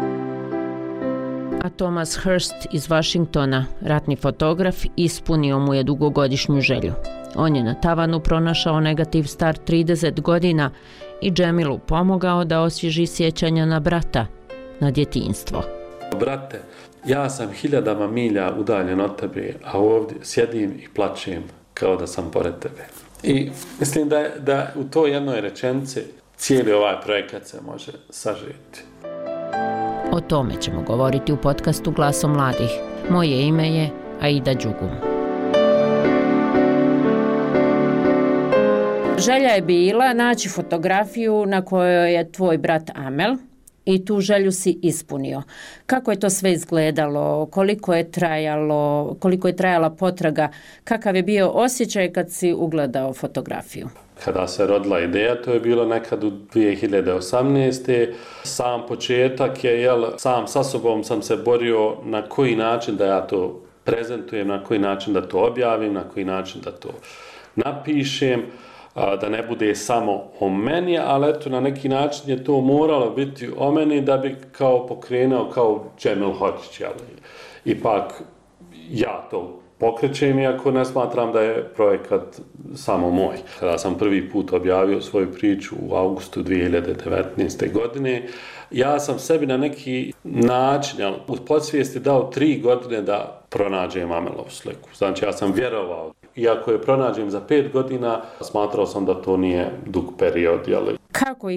Speaker 5: A Thomas Hurst iz Washingtona, ratni fotograf, ispunio mu je dugogodišnju želju. On je na tavanu pronašao negativ star trideset godina i Džemilu pomogao da osvježi sjećanja na brata, na djetinjstvo.
Speaker 6: Brate, ja sam hiljadama milja udaljen od tebe, a ovdje sjedim i plačem kao da sam pored tebe. I mislim da, da u toj jednoj rečenici cijeli ovaj projekat se može sažeti.
Speaker 5: O tome ćemo govoriti u podcastu Glasom mladih. Moje ime je Aida Đugum. Želja je bila naći fotografiju na kojoj je tvoj brat Amel i tu želju si ispunio. Kako je to sve izgledalo, koliko je trajalo, koliko je trajala potraga, kakav je bio osjećaj kad si ugledao fotografiju?
Speaker 6: Kada se rodila ideja, to je bilo nekad u dvije hiljade osamnaeste. Sam početak je, jel, sam sa sobom sam se borio na koji način da ja to prezentujem, na koji način da to objavim, na koji način da to napišem, da ne bude samo o meni, ali eto, na neki način je to moralo biti o meni da bi kao pokrenuo kao Džemil Hodžić, jel? Ipak ja to pokrećem, iako ne smatram da je projekat samo moj. Kada sam prvi put objavio svoju priču u augustu dvije hiljade devetnaeste. godine, ja sam sebi na neki način, jel, u podsvijesti dao tri godine da pronađem Amelovu sliku. Znači, ja sam vjerovao. Iako je pronađem za pet godina, smatrao sam da to nije dug period. Jel?
Speaker 5: Kako i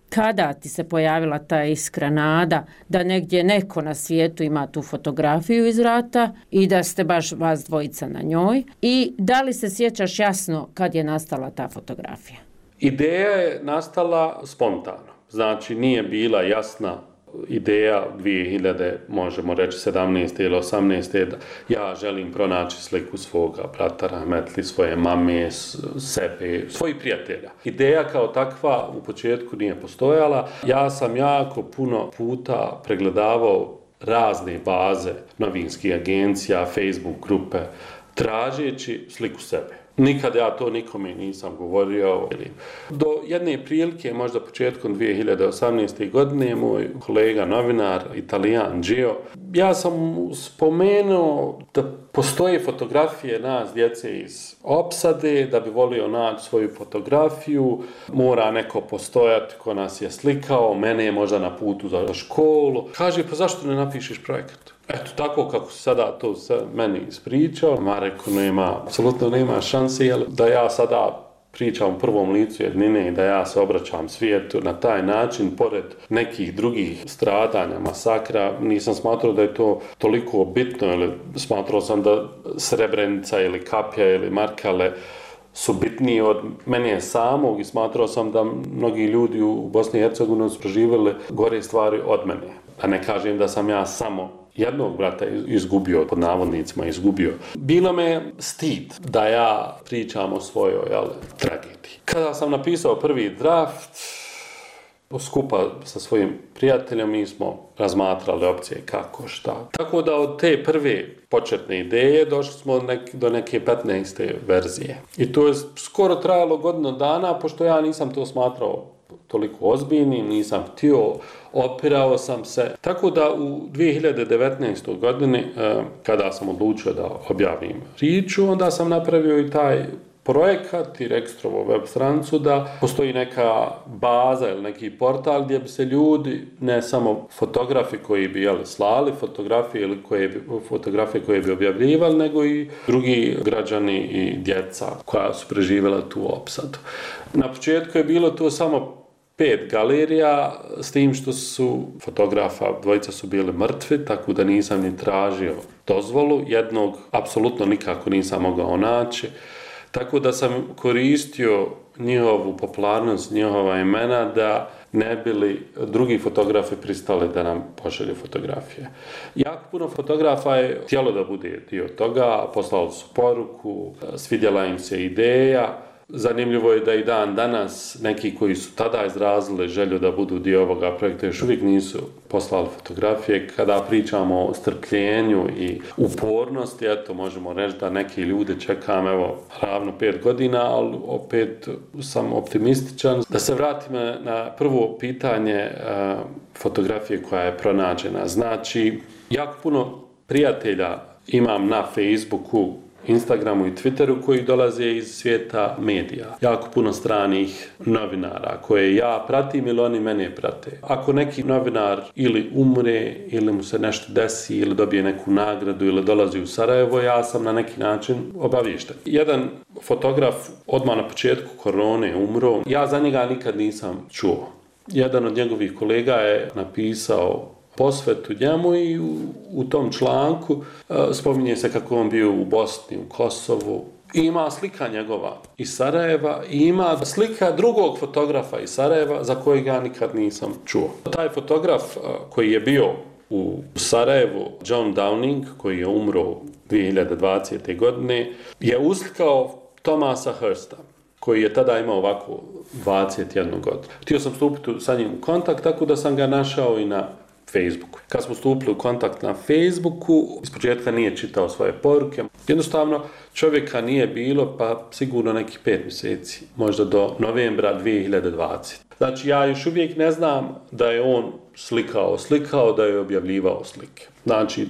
Speaker 5: Kada ti se pojavila ta iskra nada da negdje neko na svijetu ima tu fotografiju iz rata i da ste baš vas dvojica na njoj? I da li se sjećaš jasno kad je nastala ta fotografija?
Speaker 6: Ideja je nastala spontano. Znači nije bila jasna ideja dvije hiljade, možemo reći sedamnaeste ili osamnaeste da ja želim pronaći sliku svoga brata rahmetli, svoje mame, sebe, svojih prijatelja. Ideja kao takva u početku nije postojala. Ja sam jako puno puta pregledavao razne baze novinskih agencija, Facebook grupe, tražeći sliku sebe. Nikad ja to nikome nisam govorio. Do jedne prilike, možda početkom dvije hiljade osamnaeste. godine, moj kolega novinar, Italijan Gio, ja sam spomenuo da postoje fotografije nas, djece iz opsade, da bi volio naći svoju fotografiju, mora neko postojati ko nas je slikao, mene je možda na putu za školu. Kaže, pa zašto ne napišeš projekat? Eto, tako kako se sada to meni ispričao, ma rekao, nema, apsolutno nema šanse, jer da ja sada pričam u prvom licu jednine i da ja se obraćam svijetu na taj način, pored nekih drugih stradanja, masakra, nisam smatrao da je to toliko bitno, ili smatrao sam da Srebrenica ili Kapja ili Markale su bitniji od mene samog i smatrao sam da mnogi ljudi u Bosni i Hercegovini su proživjeli gore stvari od mene. Da ne kažem da sam ja samo jednog brata izgubio, pod navodnicima izgubio. Bilo me stid da ja pričam o svojoj jel, tragediji. Kada sam napisao prvi draft, skupa sa svojim prijateljem, mi smo razmatrali opcije kako, šta. Tako da od te prve početne ideje došli smo nek, do neke petnaeste verzije. I to je skoro trajalo godinu dana, pošto ja nisam to smatrao toliko ozbiljnim, nisam htio, opirao sam se. Tako da u dvije hiljade devetnaestoj. godini, kada sam odlučio da objavim priču, onda sam napravio i taj projekat i registrovo web stranicu da postoji neka baza ili neki portal gdje bi se ljudi, ne samo fotografi koji bi jeli, slali fotografije ili koje bi, fotografije koje bi objavljivali, nego i drugi građani i djeca koja su preživjela tu opsadu. Na početku je bilo to samo pet galerija, s tim što su fotografa, dvojica su bili mrtvi, tako da nisam ni tražio dozvolu, jednog apsolutno nikako nisam mogao naći. Tako da sam koristio njihovu popularnost, njihova imena da ne bili drugi fotografi pristali da nam pošalju fotografije. Jako puno fotografa je htjelo da bude dio toga, poslali su poruku, svidjela im se ideja. Zanimljivo je da i dan danas neki koji su tada izrazili želju da budu dio ovoga projekta još uvijek nisu poslali fotografije. Kada pričamo o strpljenju i upornosti, eto možemo reći da neki ljude čekam evo ravno pet godina, ali opet sam optimističan. Da se vratim na prvo pitanje fotografije koja je pronađena. Znači, jako puno prijatelja imam na Facebooku, Instagramu i Twitteru koji dolaze iz svijeta medija. Jako puno stranih novinara koje ja pratim ili oni mene prate. Ako neki novinar ili umre ili mu se nešto desi ili dobije neku nagradu ili dolazi u Sarajevo, ja sam na neki način obaviješten. Jedan fotograf odmah na početku korone umro. Ja za njega nikad nisam čuo. Jedan od njegovih kolega je napisao posvetu njemu i u, u tom članku uh, spominje se kako on bio u Bosni, u Kosovu. I ima slika njegova iz Sarajeva i ima slika drugog fotografa iz Sarajeva za kojeg ja nikad nisam čuo. Taj fotograf uh, koji je bio u Sarajevu, John Downing, koji je umro dvije hiljade dvadesete. godine, je uslikao Thomasa Hursta, koji je tada imao ovako dvadeset jednu godinu. Htio sam stupiti sa njim u kontakt, tako da sam ga našao i na Facebooku. Kad smo stupili u kontakt na Facebooku, ispočetka nije čitao svoje poruke. Jednostavno, čovjeka nije bilo, pa sigurno nekih pet mjeseci, možda do novembra dvije hiljade dvadesete. Znači, ja još uvijek ne znam da je on slikao, slikao, da je objavljivao slike. Znači,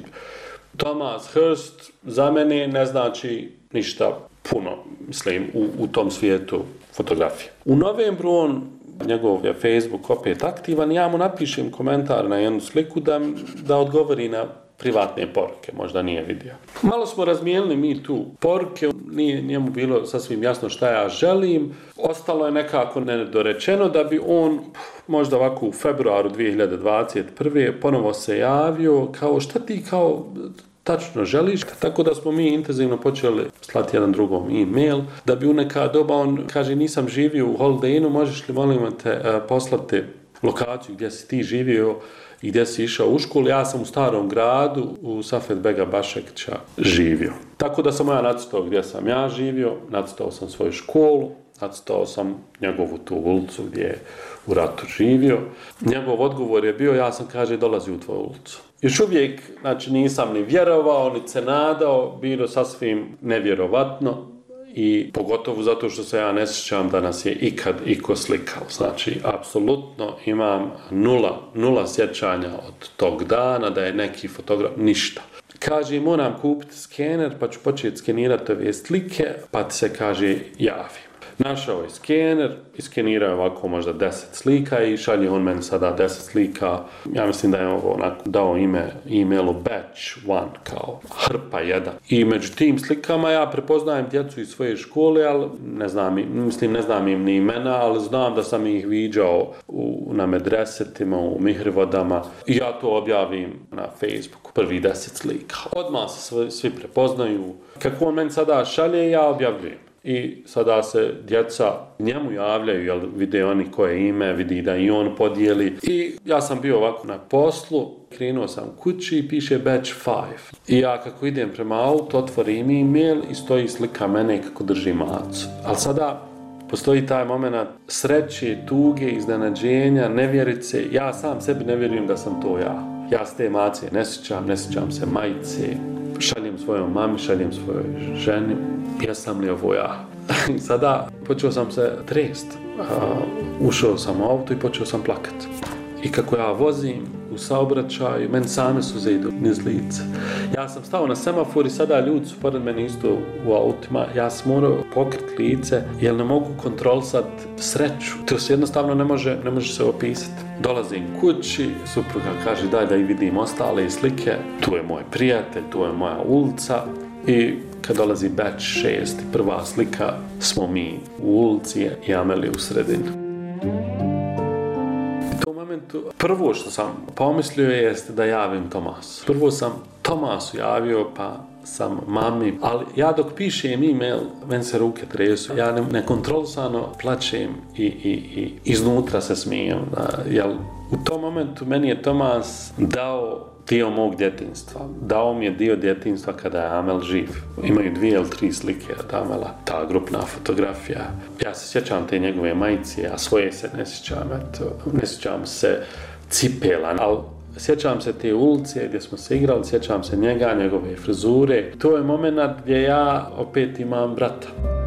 Speaker 6: Thomas Hurst za mene ne znači ništa puno, mislim, u, u tom svijetu fotografije. U novembru on, njegov je Facebook opet aktivan, ja mu napišem komentar na jednu sliku da, da odgovori na privatne poruke, možda nije vidio. Malo smo razmijenili mi tu poruke, nije njemu bilo sasvim jasno šta ja želim. Ostalo je nekako nedorečeno da bi on možda ovako u februaru dvije hiljade dvadeset prve ponovo se javio kao šta ti kao tačno želiš, tako da smo mi intenzivno počeli slati jedan drugom e-mail, da bi u neka doba on kaže nisam živio u Holiday Innu, možeš li molim te uh, poslati lokaciju gdje si ti živio i gdje si išao u školu. Ja sam u Starom gradu u Safet Bega Bašekića živio. Tako da sam ja nacrtao gdje sam ja živio, nacrtao sam svoju školu, nacrtao sam njegovu tu ulicu gdje je u ratu živio. Njegov odgovor je bio, ja sam kaže dolazi u tvoju ulicu. Još uvijek, znači nisam ni vjerovao, ni se nadao, bilo sasvim nevjerovatno i pogotovo zato što se ja ne sjećam da nas je ikad iko slikao. Znači, apsolutno imam nula, nula sjećanja od tog dana da je neki fotograf, ništa. Kaže, moram kupiti skener pa ću početi skenirati ove slike, pa ti se kaže javim. Našao je skener, iskenirao je ovako možda deset slika i šalje on meni sada deset slika. Ja mislim da je ovo onako dao ime e-mailu batch one, kao hrpa jedan. I među tim slikama ja prepoznajem djecu iz svoje škole, ali ne znam, mislim ne znam im ni imena, ali znam da sam ih viđao u, na medresetima, u Mihrivodama i ja to objavim na Facebooku, prvi deset slika. Odmah se svi, svi prepoznaju. Kako on meni sada šalje, ja objavljujem. I sada se djeca njemu javljaju, jer vide oni koje ime, vidi da i on podijeli. I ja sam bio ovako na poslu, krenuo sam kući i piše batch five. I ja kako idem prema autu, otvorim e-mail i stoji slika mene kako drži macu. Ali sada postoji taj moment sreće, tuge, iznenađenja, nevjerice. Ja sam sebi ne vjerujem da sam to ja. Ja s te mace ne sjećam, ne sjećam se majice. Šaljem svojoj mami, šaljem svojoj ženi. Jesam li ovo ja? Sada počeo sam se trest. Uh, ušao sam u auto i počeo sam plakat. I kako ja vozim u saobraćaju, meni same suze idu niz lice. Ja sam stao na semafor i sada ljudi su pored mene isto u autima. Ja sam morao pokriti lice jer ne mogu kontrolisati sreću. To se jednostavno ne može, ne može se opisati. Dolazim kući, supruga kaže daj da i vidim ostale slike. Tu je moj prijatelj, tu je moja ulica. I kad dolazi batch šest, prva slika, smo mi u ulici i Amelija u sredini. U tom momentu, prvo što sam pomislio jeste da javim Tomasu. Prvo sam Tomasu javio, pa sam mami, ali ja dok pišem e-mail, meni se ruke tresu, ja ne, nekontrolisano plačem i, i, i iznutra se smijem. Jel, u tom momentu meni je Tomas dao dio mog djetinjstva. Dao mi je dio djetinjstva kada je Amel živ. Imaju dvije ili tri slike od Amela, ta grupna fotografija. Ja se sjećam te njegove majice, a svoje se ne sjećam, eto, ne sjećam se cipela, ali sjećam se te ulice gdje smo se igrali, sjećam se njega, njegove frizure. To je moment gdje ja opet imam brata.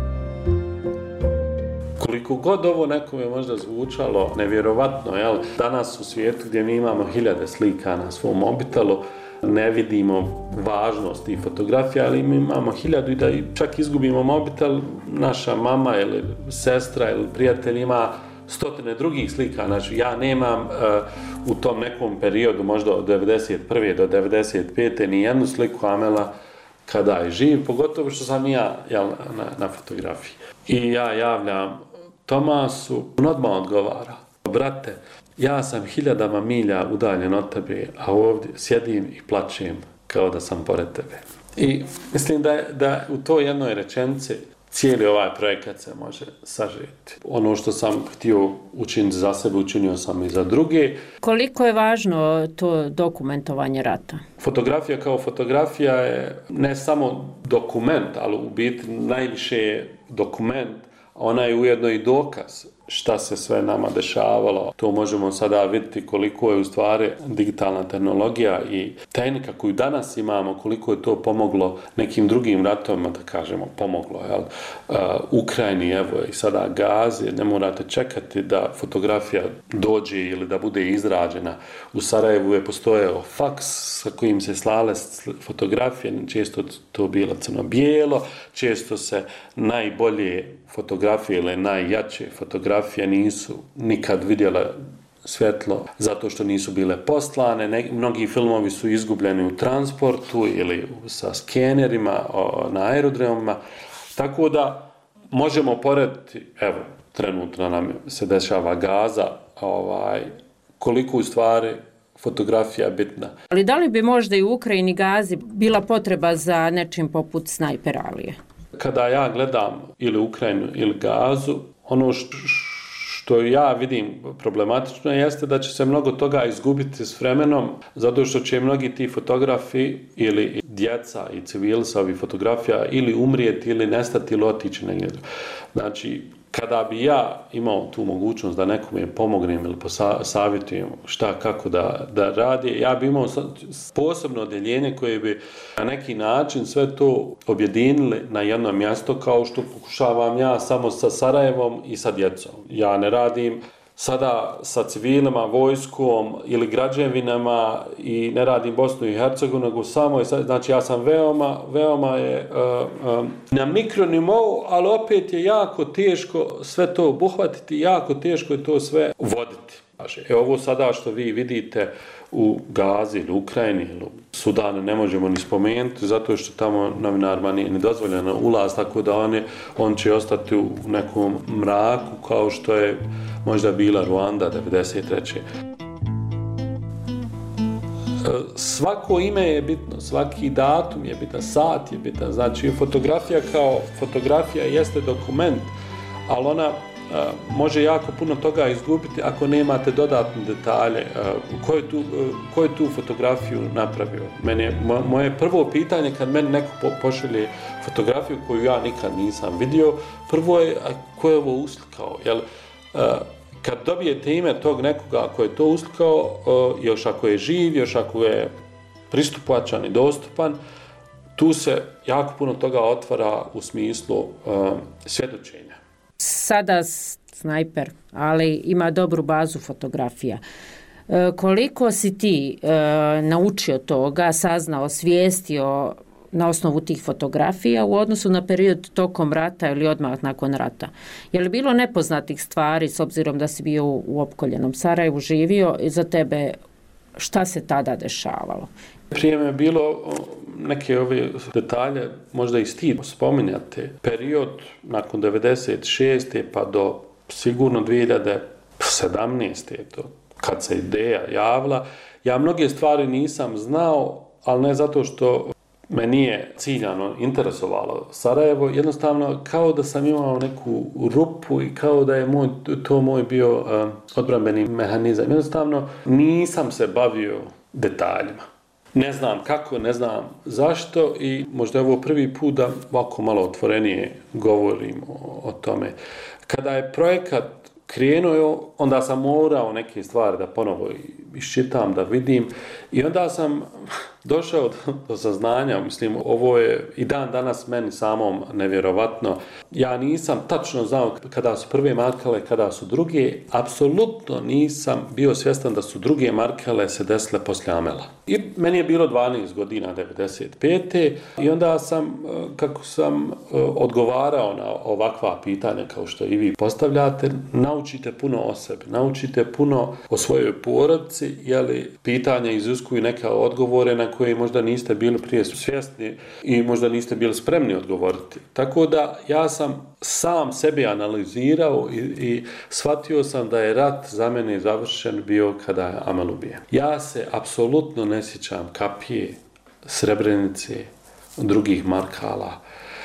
Speaker 6: Koliko god ovo nekome možda zvučalo nevjerovatno, jel? Danas u svijetu gdje mi imamo hiljade slika na svom mobitelu, ne vidimo važnost tih fotografija, ali mi imamo hiljadu i da čak izgubimo mobitel, naša mama ili sestra ili prijatelj ima stotine drugih slika. Znači, ja nemam uh, u tom nekom periodu, možda od devedeset prve do devedeset pete ni jednu sliku Amela kada je živ, pogotovo što sam ja jel, na, na fotografiji. I ja javljam Tomasu, on odmah odgovara, brate, ja sam hiljadama milja udaljen od tebe, a ovdje sjedim i plačem kao da sam pored tebe. I mislim da, da u toj jednoj rečenici cijeli ovaj projekat se može sažeti. Ono što sam htio učiniti za sebe, učinio sam i za druge.
Speaker 5: Koliko je važno to dokumentovanje rata?
Speaker 6: Fotografija kao fotografija je ne samo dokument, ali u biti najviše je dokument, ona je ujedno i dokaz šta se sve nama dešavalo. To možemo sada vidjeti koliko je u stvari digitalna tehnologija i tehnika koju danas imamo, koliko je to pomoglo nekim drugim ratovima, da kažemo, pomoglo. Jel? Uh, Ukrajini, evo i sada Gazi, ne morate čekati da fotografija dođe ili da bude izrađena. U Sarajevu je postojao faks sa kojim se slale fotografije, često to bilo crno-bijelo, često se najbolje fotografije ili najjače fotografije nisu nikad vidjela svjetlo zato što nisu bile poslane. Ne, mnogi filmovi su izgubljeni u transportu ili sa skenerima o, na aerodromima. Tako da možemo porediti, evo, trenutno nam se dešava Gaza, ovaj, koliko u stvari fotografija je bitna.
Speaker 5: Ali da li bi možda i u Ukrajini Gazi bila potreba za nečim poput Snajper Alije?
Speaker 6: Kada ja gledam ili Ukrajinu ili Gazu, ono što, što ja vidim problematično jeste da će se mnogo toga izgubiti s vremenom, zato što će mnogi ti fotografi ili djeca i civili sa ovih fotografija ili umrijeti ili nestati ili otići negdje. Znači, kada bi ja imao tu mogućnost da nekome pomognem ili posavjetujem šta, kako da, da radi, ja bi imao posebno odjeljenje koje bi na neki način sve to objedinili na jedno mjesto, kao što pokušavam ja samo sa Sarajevom i sa djecom. Ja ne radim sada sa civilima, vojskom ili građevinama i ne radim Bosnu i Hercegovinu, nego samo, znači ja sam veoma, veoma je uh, um, na mikronivou, ali opet je jako teško sve to obuhvatiti, jako teško je to sve voditi. E ovo sada što vi vidite u Gazi ili Ukrajini ili Sudanu ne možemo ni spomenuti, zato što tamo novinarima nije ni dozvoljeno ulaz, tako da oni, on će ostati u nekom mraku kao što je možda bila Ruanda devedeset treće Svako ime je bitno, svaki datum je bitan, sat je bitan, znači fotografija kao fotografija jeste dokument, ali ona Uh, može jako puno toga izgubiti ako nemate dodatne detalje. Uh, ko je tu, uh, ko je tu fotografiju napravio? Meni je, mo, moje prvo pitanje kad meni neko po, pošalje fotografiju koju ja nikad nisam vidio, prvo je a, ko je ovo uslikao? Jel, uh, kad dobijete ime tog nekoga ko je to uslikao, uh, još ako je živ, još ako je pristupačan i dostupan, tu se jako puno toga otvara u smislu uh, svjedočenja.
Speaker 5: Sada Snajper, ali ima dobru bazu fotografija. E, koliko si ti e, naučio toga, saznao, svijestio na osnovu tih fotografija u odnosu na period tokom rata ili odmah nakon rata? Je li bilo nepoznatih stvari, s obzirom da si bio u opkoljenom Sarajevu, živio, i za tebe šta se tada dešavalo?
Speaker 6: Prije me je bilo neke ove detalje, možda i stid spominjati. Period nakon devedeset šeste pa do sigurno dvije hiljade sedamnaeste to, kad se ideja javila, ja mnoge stvari nisam znao, ali ne zato što me nije ciljano interesovalo Sarajevo, jednostavno kao da sam imao neku rupu i kao da je moj, to moj bio uh, odbrambeni mehanizam. Jednostavno nisam se bavio detaljima. Ne znam kako, ne znam zašto i možda je ovo prvi put da ovako malo otvorenije govorim o, o tome. Kada je projekat krenuo, onda sam morao neke stvari da ponovo iščitam, da vidim i onda sam došao do, do saznanja, mislim, ovo je i dan danas meni samom nevjerovatno. Ja nisam tačno znao kada su prve markale, kada su druge, apsolutno nisam bio svjestan da su druge markale se desile poslije Amela. I meni je bilo dvanaest godina, devedeset pete i onda sam, kako sam odgovarao na ovakva pitanja kao što i vi postavljate, naučite puno o sebi, naučite puno o svojoj porodici, jeli pitanja iziskuju neke odgovore na koje možda niste bili prije svjesni i možda niste bili spremni odgovoriti. Tako da ja sam sam sebi analizirao i, i shvatio sam da je rat za mene završen bio kada je Amel ubijen. Ja se apsolutno ne sjećam Kapije, Srebrenice, drugih markala.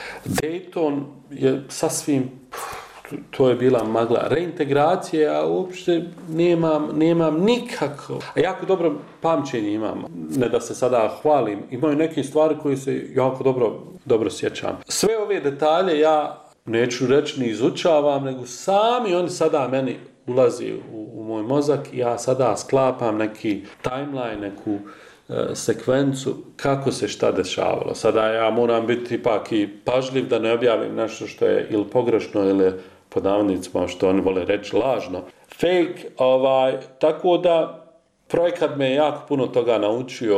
Speaker 6: Dayton je sasvim, to je bila magla reintegracije, a uopšte nemam, nemam nikako. A jako dobro pamćenje imam, ne da se sada hvalim. Imaju neke stvari koje se jako dobro, dobro sjećam. Sve ove detalje ja neću reći ni izučavam, nego sami oni sada meni ulazi u, u moj mozak i ja sada sklapam neki timeline, neku e, sekvencu kako se šta dešavalo. Sada ja moram biti ipak i pažljiv da ne objavim nešto što je ili pogrešno ili pod navodnicima što oni vole reći lažno. Fake, ovaj, tako da projekat me je jako puno toga naučio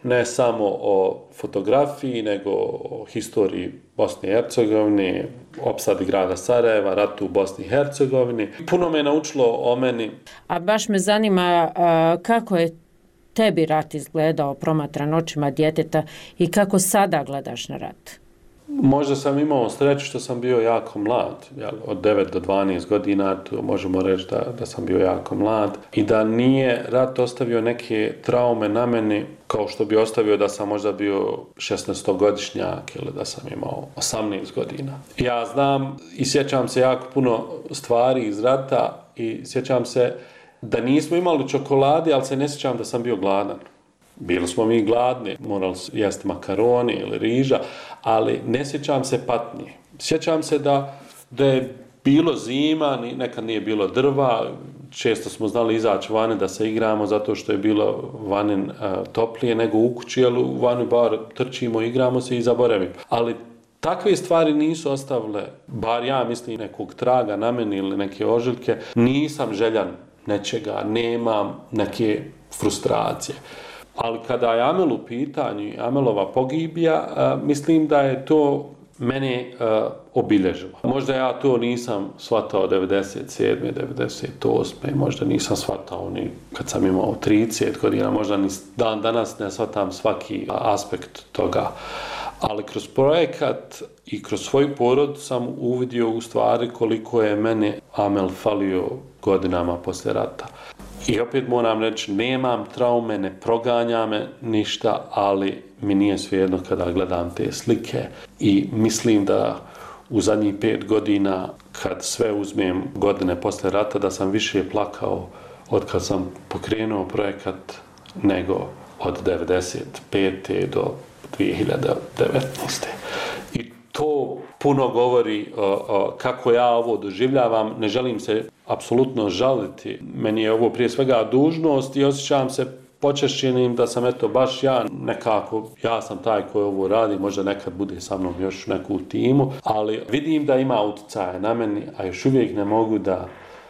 Speaker 6: ne samo o fotografiji, nego o historiji Bosne i Hercegovine, opsadi grada Sarajeva, ratu u Bosni i Hercegovini. Puno me naučilo o meni.
Speaker 5: A baš me zanima a, kako je tebi rat izgledao promatran očima djeteta i kako sada gledaš na rat?
Speaker 6: Možda sam imao sreću što sam bio jako mlad, jel, od devet do dvanaest godina, to možemo reći da, da sam bio jako mlad i da nije rat ostavio neke traume na meni kao što bi ostavio da sam možda bio šesnaestogodišnjak ili da sam imao osamnaest godina. Ja znam i sjećam se jako puno stvari iz rata i sjećam se da nismo imali čokolade, ali se ne sjećam da sam bio gladan. Bili smo mi gladni, morali jesti makaroni ili riža, ali ne sjećam se patnje. Sjećam se da, da je bilo zima, nekad nije bilo drva, često smo znali izaći vani da se igramo zato što je bilo vani uh, toplije nego u kući, ali u vani bar trčimo, igramo se i zaboravimo. Ali takve stvari nisu ostavile, bar ja mislim, nekog traga na meni ili neke ožiljke. Nisam željan nečega, nemam neke frustracije. Ali kada je Amel u pitanju, Amelova pogibija, uh, mislim da je to mene uh, obilježilo. Možda ja to nisam shvatao devedeset sedme, devedeset osme, možda nisam shvatao ni kad sam imao trideset godina, možda ni dan danas ne shvatam svaki aspekt toga. Ali kroz projekat i kroz svoj porod sam uvidio u stvari koliko je mene Amel falio godinama poslije rata. I opet moram reći, nemam traume, ne proganja me ništa, ali mi nije svejedno kada gledam te slike i mislim da u zadnjih pet godina, kad sve uzmem godine poslije rata, da sam više plakao od kad sam pokrenuo projekat nego od devedeset pete do dvije hiljade devetnaeste. I to puno govori o, o, kako ja ovo doživljavam. Ne želim se apsolutno žaliti. Meni je ovo prije svega dužnost i osjećam se počašćenim da sam eto baš ja nekako, ja sam taj koji ovo radi, možda nekad bude sa mnom još neku timu, ali vidim da ima utjecaja na meni, a još uvijek ne mogu da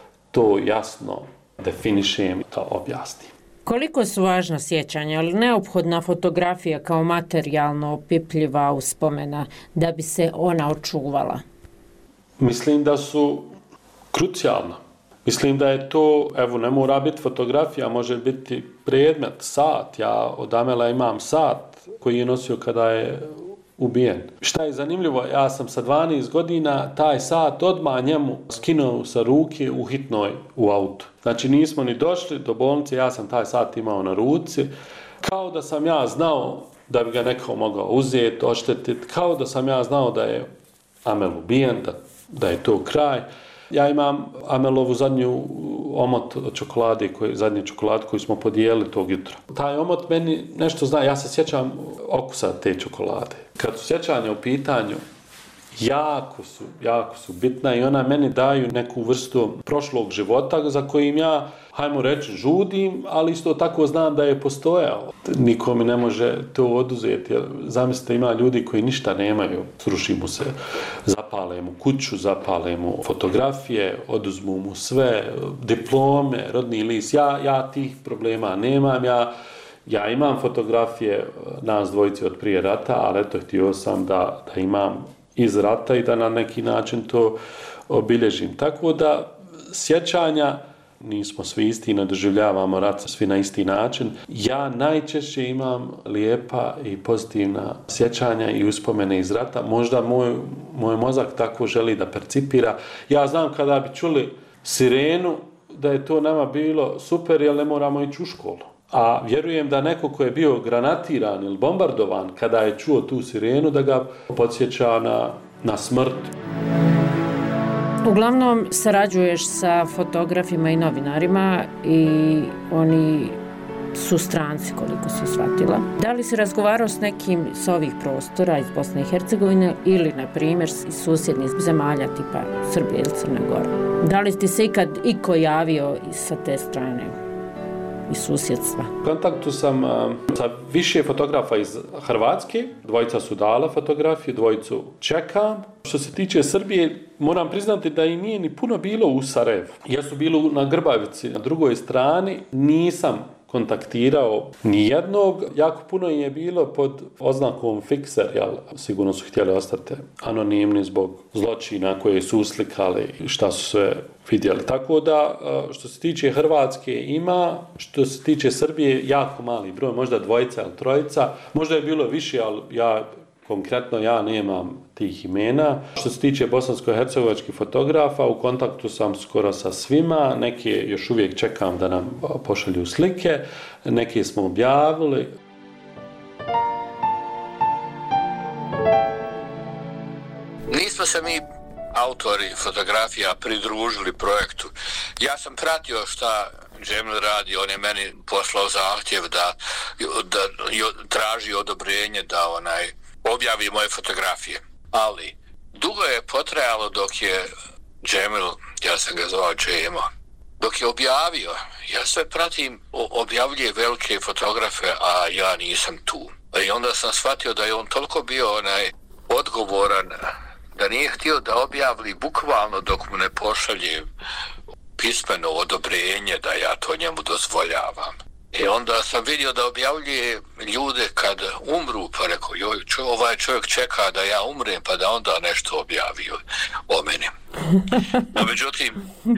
Speaker 6: to jasno definišem i to objasnim.
Speaker 5: Koliko su važna sjećanja, ali neophodna fotografija kao materijalno opipljiva uspomena da bi se ona očuvala?
Speaker 6: Mislim da su krucijalna. Mislim da je to, evo, ne mora biti fotografija, može biti predmet, sat. Ja od Amela imam sat koji je nosio kada je ubijen. Šta je zanimljivo, ja sam sa dvanaest godina taj sat odmah njemu skinuo sa ruke u hitnoj u autu. Znači nismo ni došli do bolnice, ja sam taj sat imao na ruci, kao da sam ja znao da bi ga neko mogao uzeti, oštetiti, kao da sam ja znao da je Amel ubijen, da, da je to kraj. Ja imam Amelovu zadnju omot od čokolade, koji, zadnji čokolad koji smo podijelili tog jutra. Taj omot meni nešto zna, ja se sjećam okusa te čokolade. Kad su sjećanja u pitanju, jako su, jako su bitna i ona meni daju neku vrstu prošlog života za kojim ja, hajmo reći, žudim, ali isto tako znam da je postojao. Niko mi ne može to oduzeti. Zamislite, ima ljudi koji ništa nemaju, sruši mu se, zapale mu kuću, zapale mu fotografije, oduzmu mu sve, diplome, rodni list. Ja, ja tih problema nemam, ja Ja imam fotografije nas dvojice od prije rata, ali eto, htio sam da, da imam iz rata i da na neki način to obilježim. Tako da sjećanja, nismo svi isti, ne doživljavamo rat svi na isti način. Ja najčešće imam lijepa i pozitivna sjećanja i uspomene iz rata. Možda moj, moj mozak tako želi da percipira. Ja znam kada bi čuli sirenu da je to nama bilo super, jer ne moramo ići u školu. A vjerujem da neko ko je bio granatiran ili bombardovan, kada je čuo tu sirenu, da ga podsjeća na, na smrt.
Speaker 5: Uglavnom sarađuješ sa fotografima i novinarima i oni su stranci, koliko se shvatila. Da li si razgovarao s nekim s ovih prostora iz Bosne i Hercegovine ili, na primjer, iz susjednih zemalja tipa Srbije ili Crne Gore? Da li ti se ikad iko javio sa te strane? I susjedstva.
Speaker 6: U kontaktu sam uh, sa više fotografa iz Hrvatske, dvojica su dala fotografiju, dvojicu čekam. Što se tiče Srbije, moram priznati da i nije ni puno bilo u Sarajevu. Ja su bili na Grbavici, na drugoj strani, nisam kontaktirao nijednog, jako puno je bilo pod oznakom fikser, jel, sigurno su htjeli ostati anonimni zbog zločina koje su uslikali i šta su sve vidjeli. Tako da, što se tiče Hrvatske ima, što se tiče Srbije, jako mali broj, možda dvojica ili trojica, možda je bilo više, ali ja konkretno ja nemam tih imena. Što se tiče bosansko-hercegovačkih fotografa, u kontaktu sam skoro sa svima, neke još uvijek čekam da nam pošalju slike, neke smo objavili.
Speaker 9: Nismo se mi autori fotografija pridružili projektu. Ja sam pratio šta Džemil radi, on je meni poslao zahtjev da, da traži odobrenje da onaj objavi moje fotografije. Ali dugo je potrajalo dok je Džemil, ja sam ga zvao Džemo, dok je objavio. Ja sve pratim, objavljuje velike fotografe, a ja nisam tu. I onda sam shvatio da je on toliko bio onaj odgovoran da nije htio da objavili bukvalno dok mu ne pošalje pismeno odobrenje da ja to njemu dozvoljavam. I onda sam vidio da objavljuje ljude kad umru, pa rekao, joj, čo, ovaj čovjek čeka da ja umrem, pa da onda nešto objavi o meni. No međutim,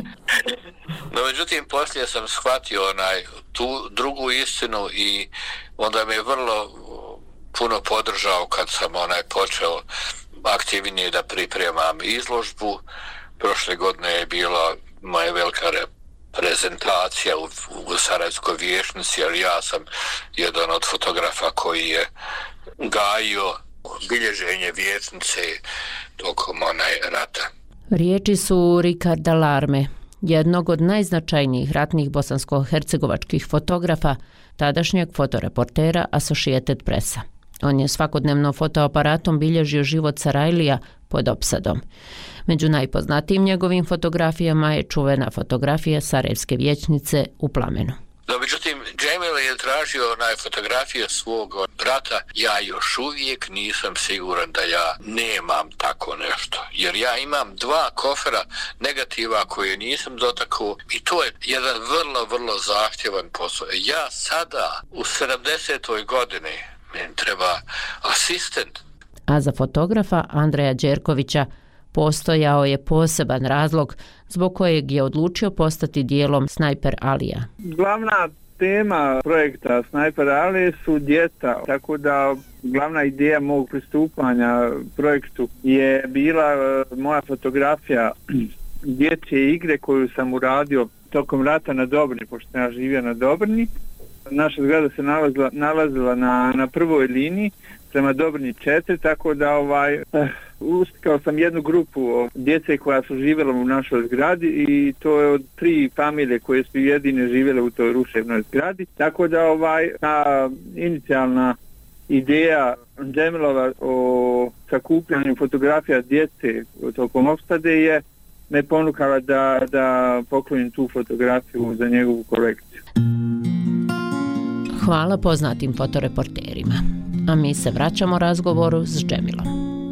Speaker 9: no međutim, poslije sam shvatio onaj, tu drugu istinu i onda me je vrlo puno podržao kad sam onaj počeo aktivnije da pripremam izložbu. Prošle godine je bila moja velika prezentacija u, u Sarajevskoj vijećnici, jer ja sam jedan od fotografa koji je gajio bilježenje vijećnice tokom onaj rata.
Speaker 5: Riječi su Ricarda Larme, jednog od najznačajnijih ratnih bosansko-hercegovačkih fotografa, tadašnjeg fotoreportera Associated Pressa. On je svakodnevno fotoaparatom bilježio život Sarajlija pod opsadom. Među najpoznatijim njegovim fotografijama je čuvena fotografija Sarajevske vijećnice u plamenu.
Speaker 9: No, međutim, Džemil je tražio onaj fotografije svog brata. Ja još uvijek nisam siguran da ja nemam tako nešto. Jer ja imam dva kofera negativa koje nisam dotakao i to je jedan vrlo, vrlo zahtjevan posao. Ja sada u sedamdesetoj godini meni treba asistent.
Speaker 5: A za fotografa Andreja Đerkovića postojao je poseban razlog zbog kojeg je odlučio postati dijelom Snajper Alija.
Speaker 10: Glavna tema projekta Snajper Ali su djeca, tako da glavna ideja mog pristupanja projektu je bila moja fotografija dječje igre koju sam uradio tokom rata na Dobrni, pošto sam ja živio na Dobrni. Naša zgrada se nalazila, nalazila na, na prvoj liniji prema Dobrni četiri, tako da ovaj, eh, ustikao sam jednu grupu djece koja su živjela u našoj zgradi i to je od tri familije koje su jedine živjele u toj ruševnoj zgradi. Tako da ovaj, ta inicijalna ideja Džemilova o sakupljanju fotografija djece tokom opstade je me ponukala da, da poklonim tu fotografiju za njegovu kolekciju.
Speaker 5: Hvala poznatim fotoreporterima. A mi se vraćamo razgovoru s Džemilom.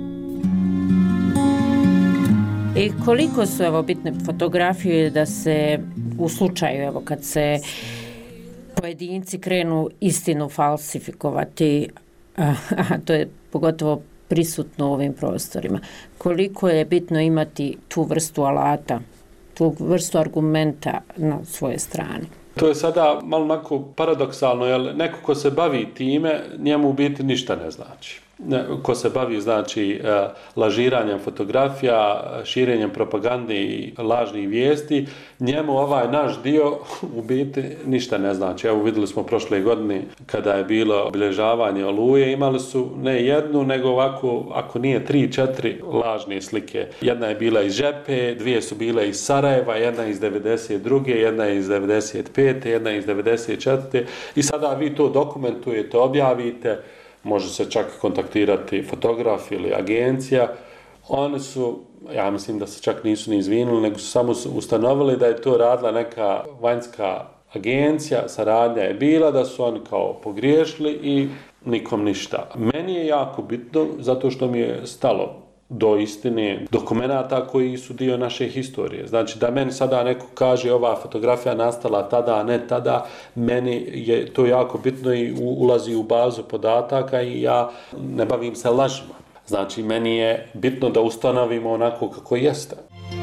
Speaker 5: I koliko su evo bitne fotografije da se u slučaju evo kad se pojedinci krenu istinu falsifikovati, a, a to je pogotovo prisutno u ovim prostorima. Koliko je bitno imati tu vrstu alata, tu vrstu argumenta na svoje strani?
Speaker 6: To je sada malo onako paradoksalno, jer neko ko se bavi time, njemu u biti ništa ne znači. Ko se bavi, znači, lažiranjem fotografija, širenjem propagande i lažnih vijesti, njemu ovaj naš dio u biti ništa ne znači. Evo vidjeli smo prošle godine kada je bilo obilježavanje Oluje, imali su ne jednu, nego ovako, ako nije tri, četiri lažne slike. Jedna je bila iz Žepe, dvije su bile iz Sarajeva, jedna iz devedeset druge, jedna iz devedeset pete, jedna iz devedeset četvrte i sada vi to dokumentujete, objavite. Može se čak kontaktirati fotograf ili agencija. Oni su, ja mislim da se čak nisu ni izvinuli, nego su samo ustanovili da je to radila neka vanjska agencija, saradnja je bila, da su oni kao pogriješili i nikom ništa. Meni je jako bitno, zato što mi je stalo do istine dokumenata koji su dio naše historije. Znači da meni sada neko kaže ova fotografija nastala tada, a ne tada, meni je to jako bitno i ulazi u bazu podataka i ja ne bavim se lažima. Znači meni je bitno da ustanovimo onako kako jeste.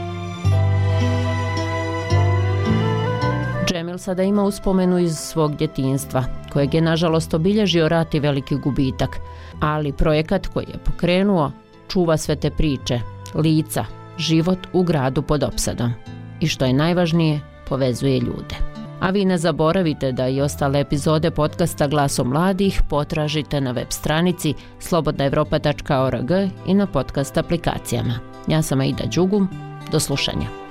Speaker 5: Džemil sada ima uspomenu iz svog djetinjstva, kojeg je nažalost obilježio rat i veliki gubitak, ali projekat koji je pokrenuo čuva sve te priče, lica, život u gradu pod opsadom i što je najvažnije, povezuje ljude. A vi ne zaboravite da i ostale epizode podcasta Glasom mladih potražite na web stranici slobodna evropa tačka org i na podcast aplikacijama. Ja sam Aida Đugum, do slušanja.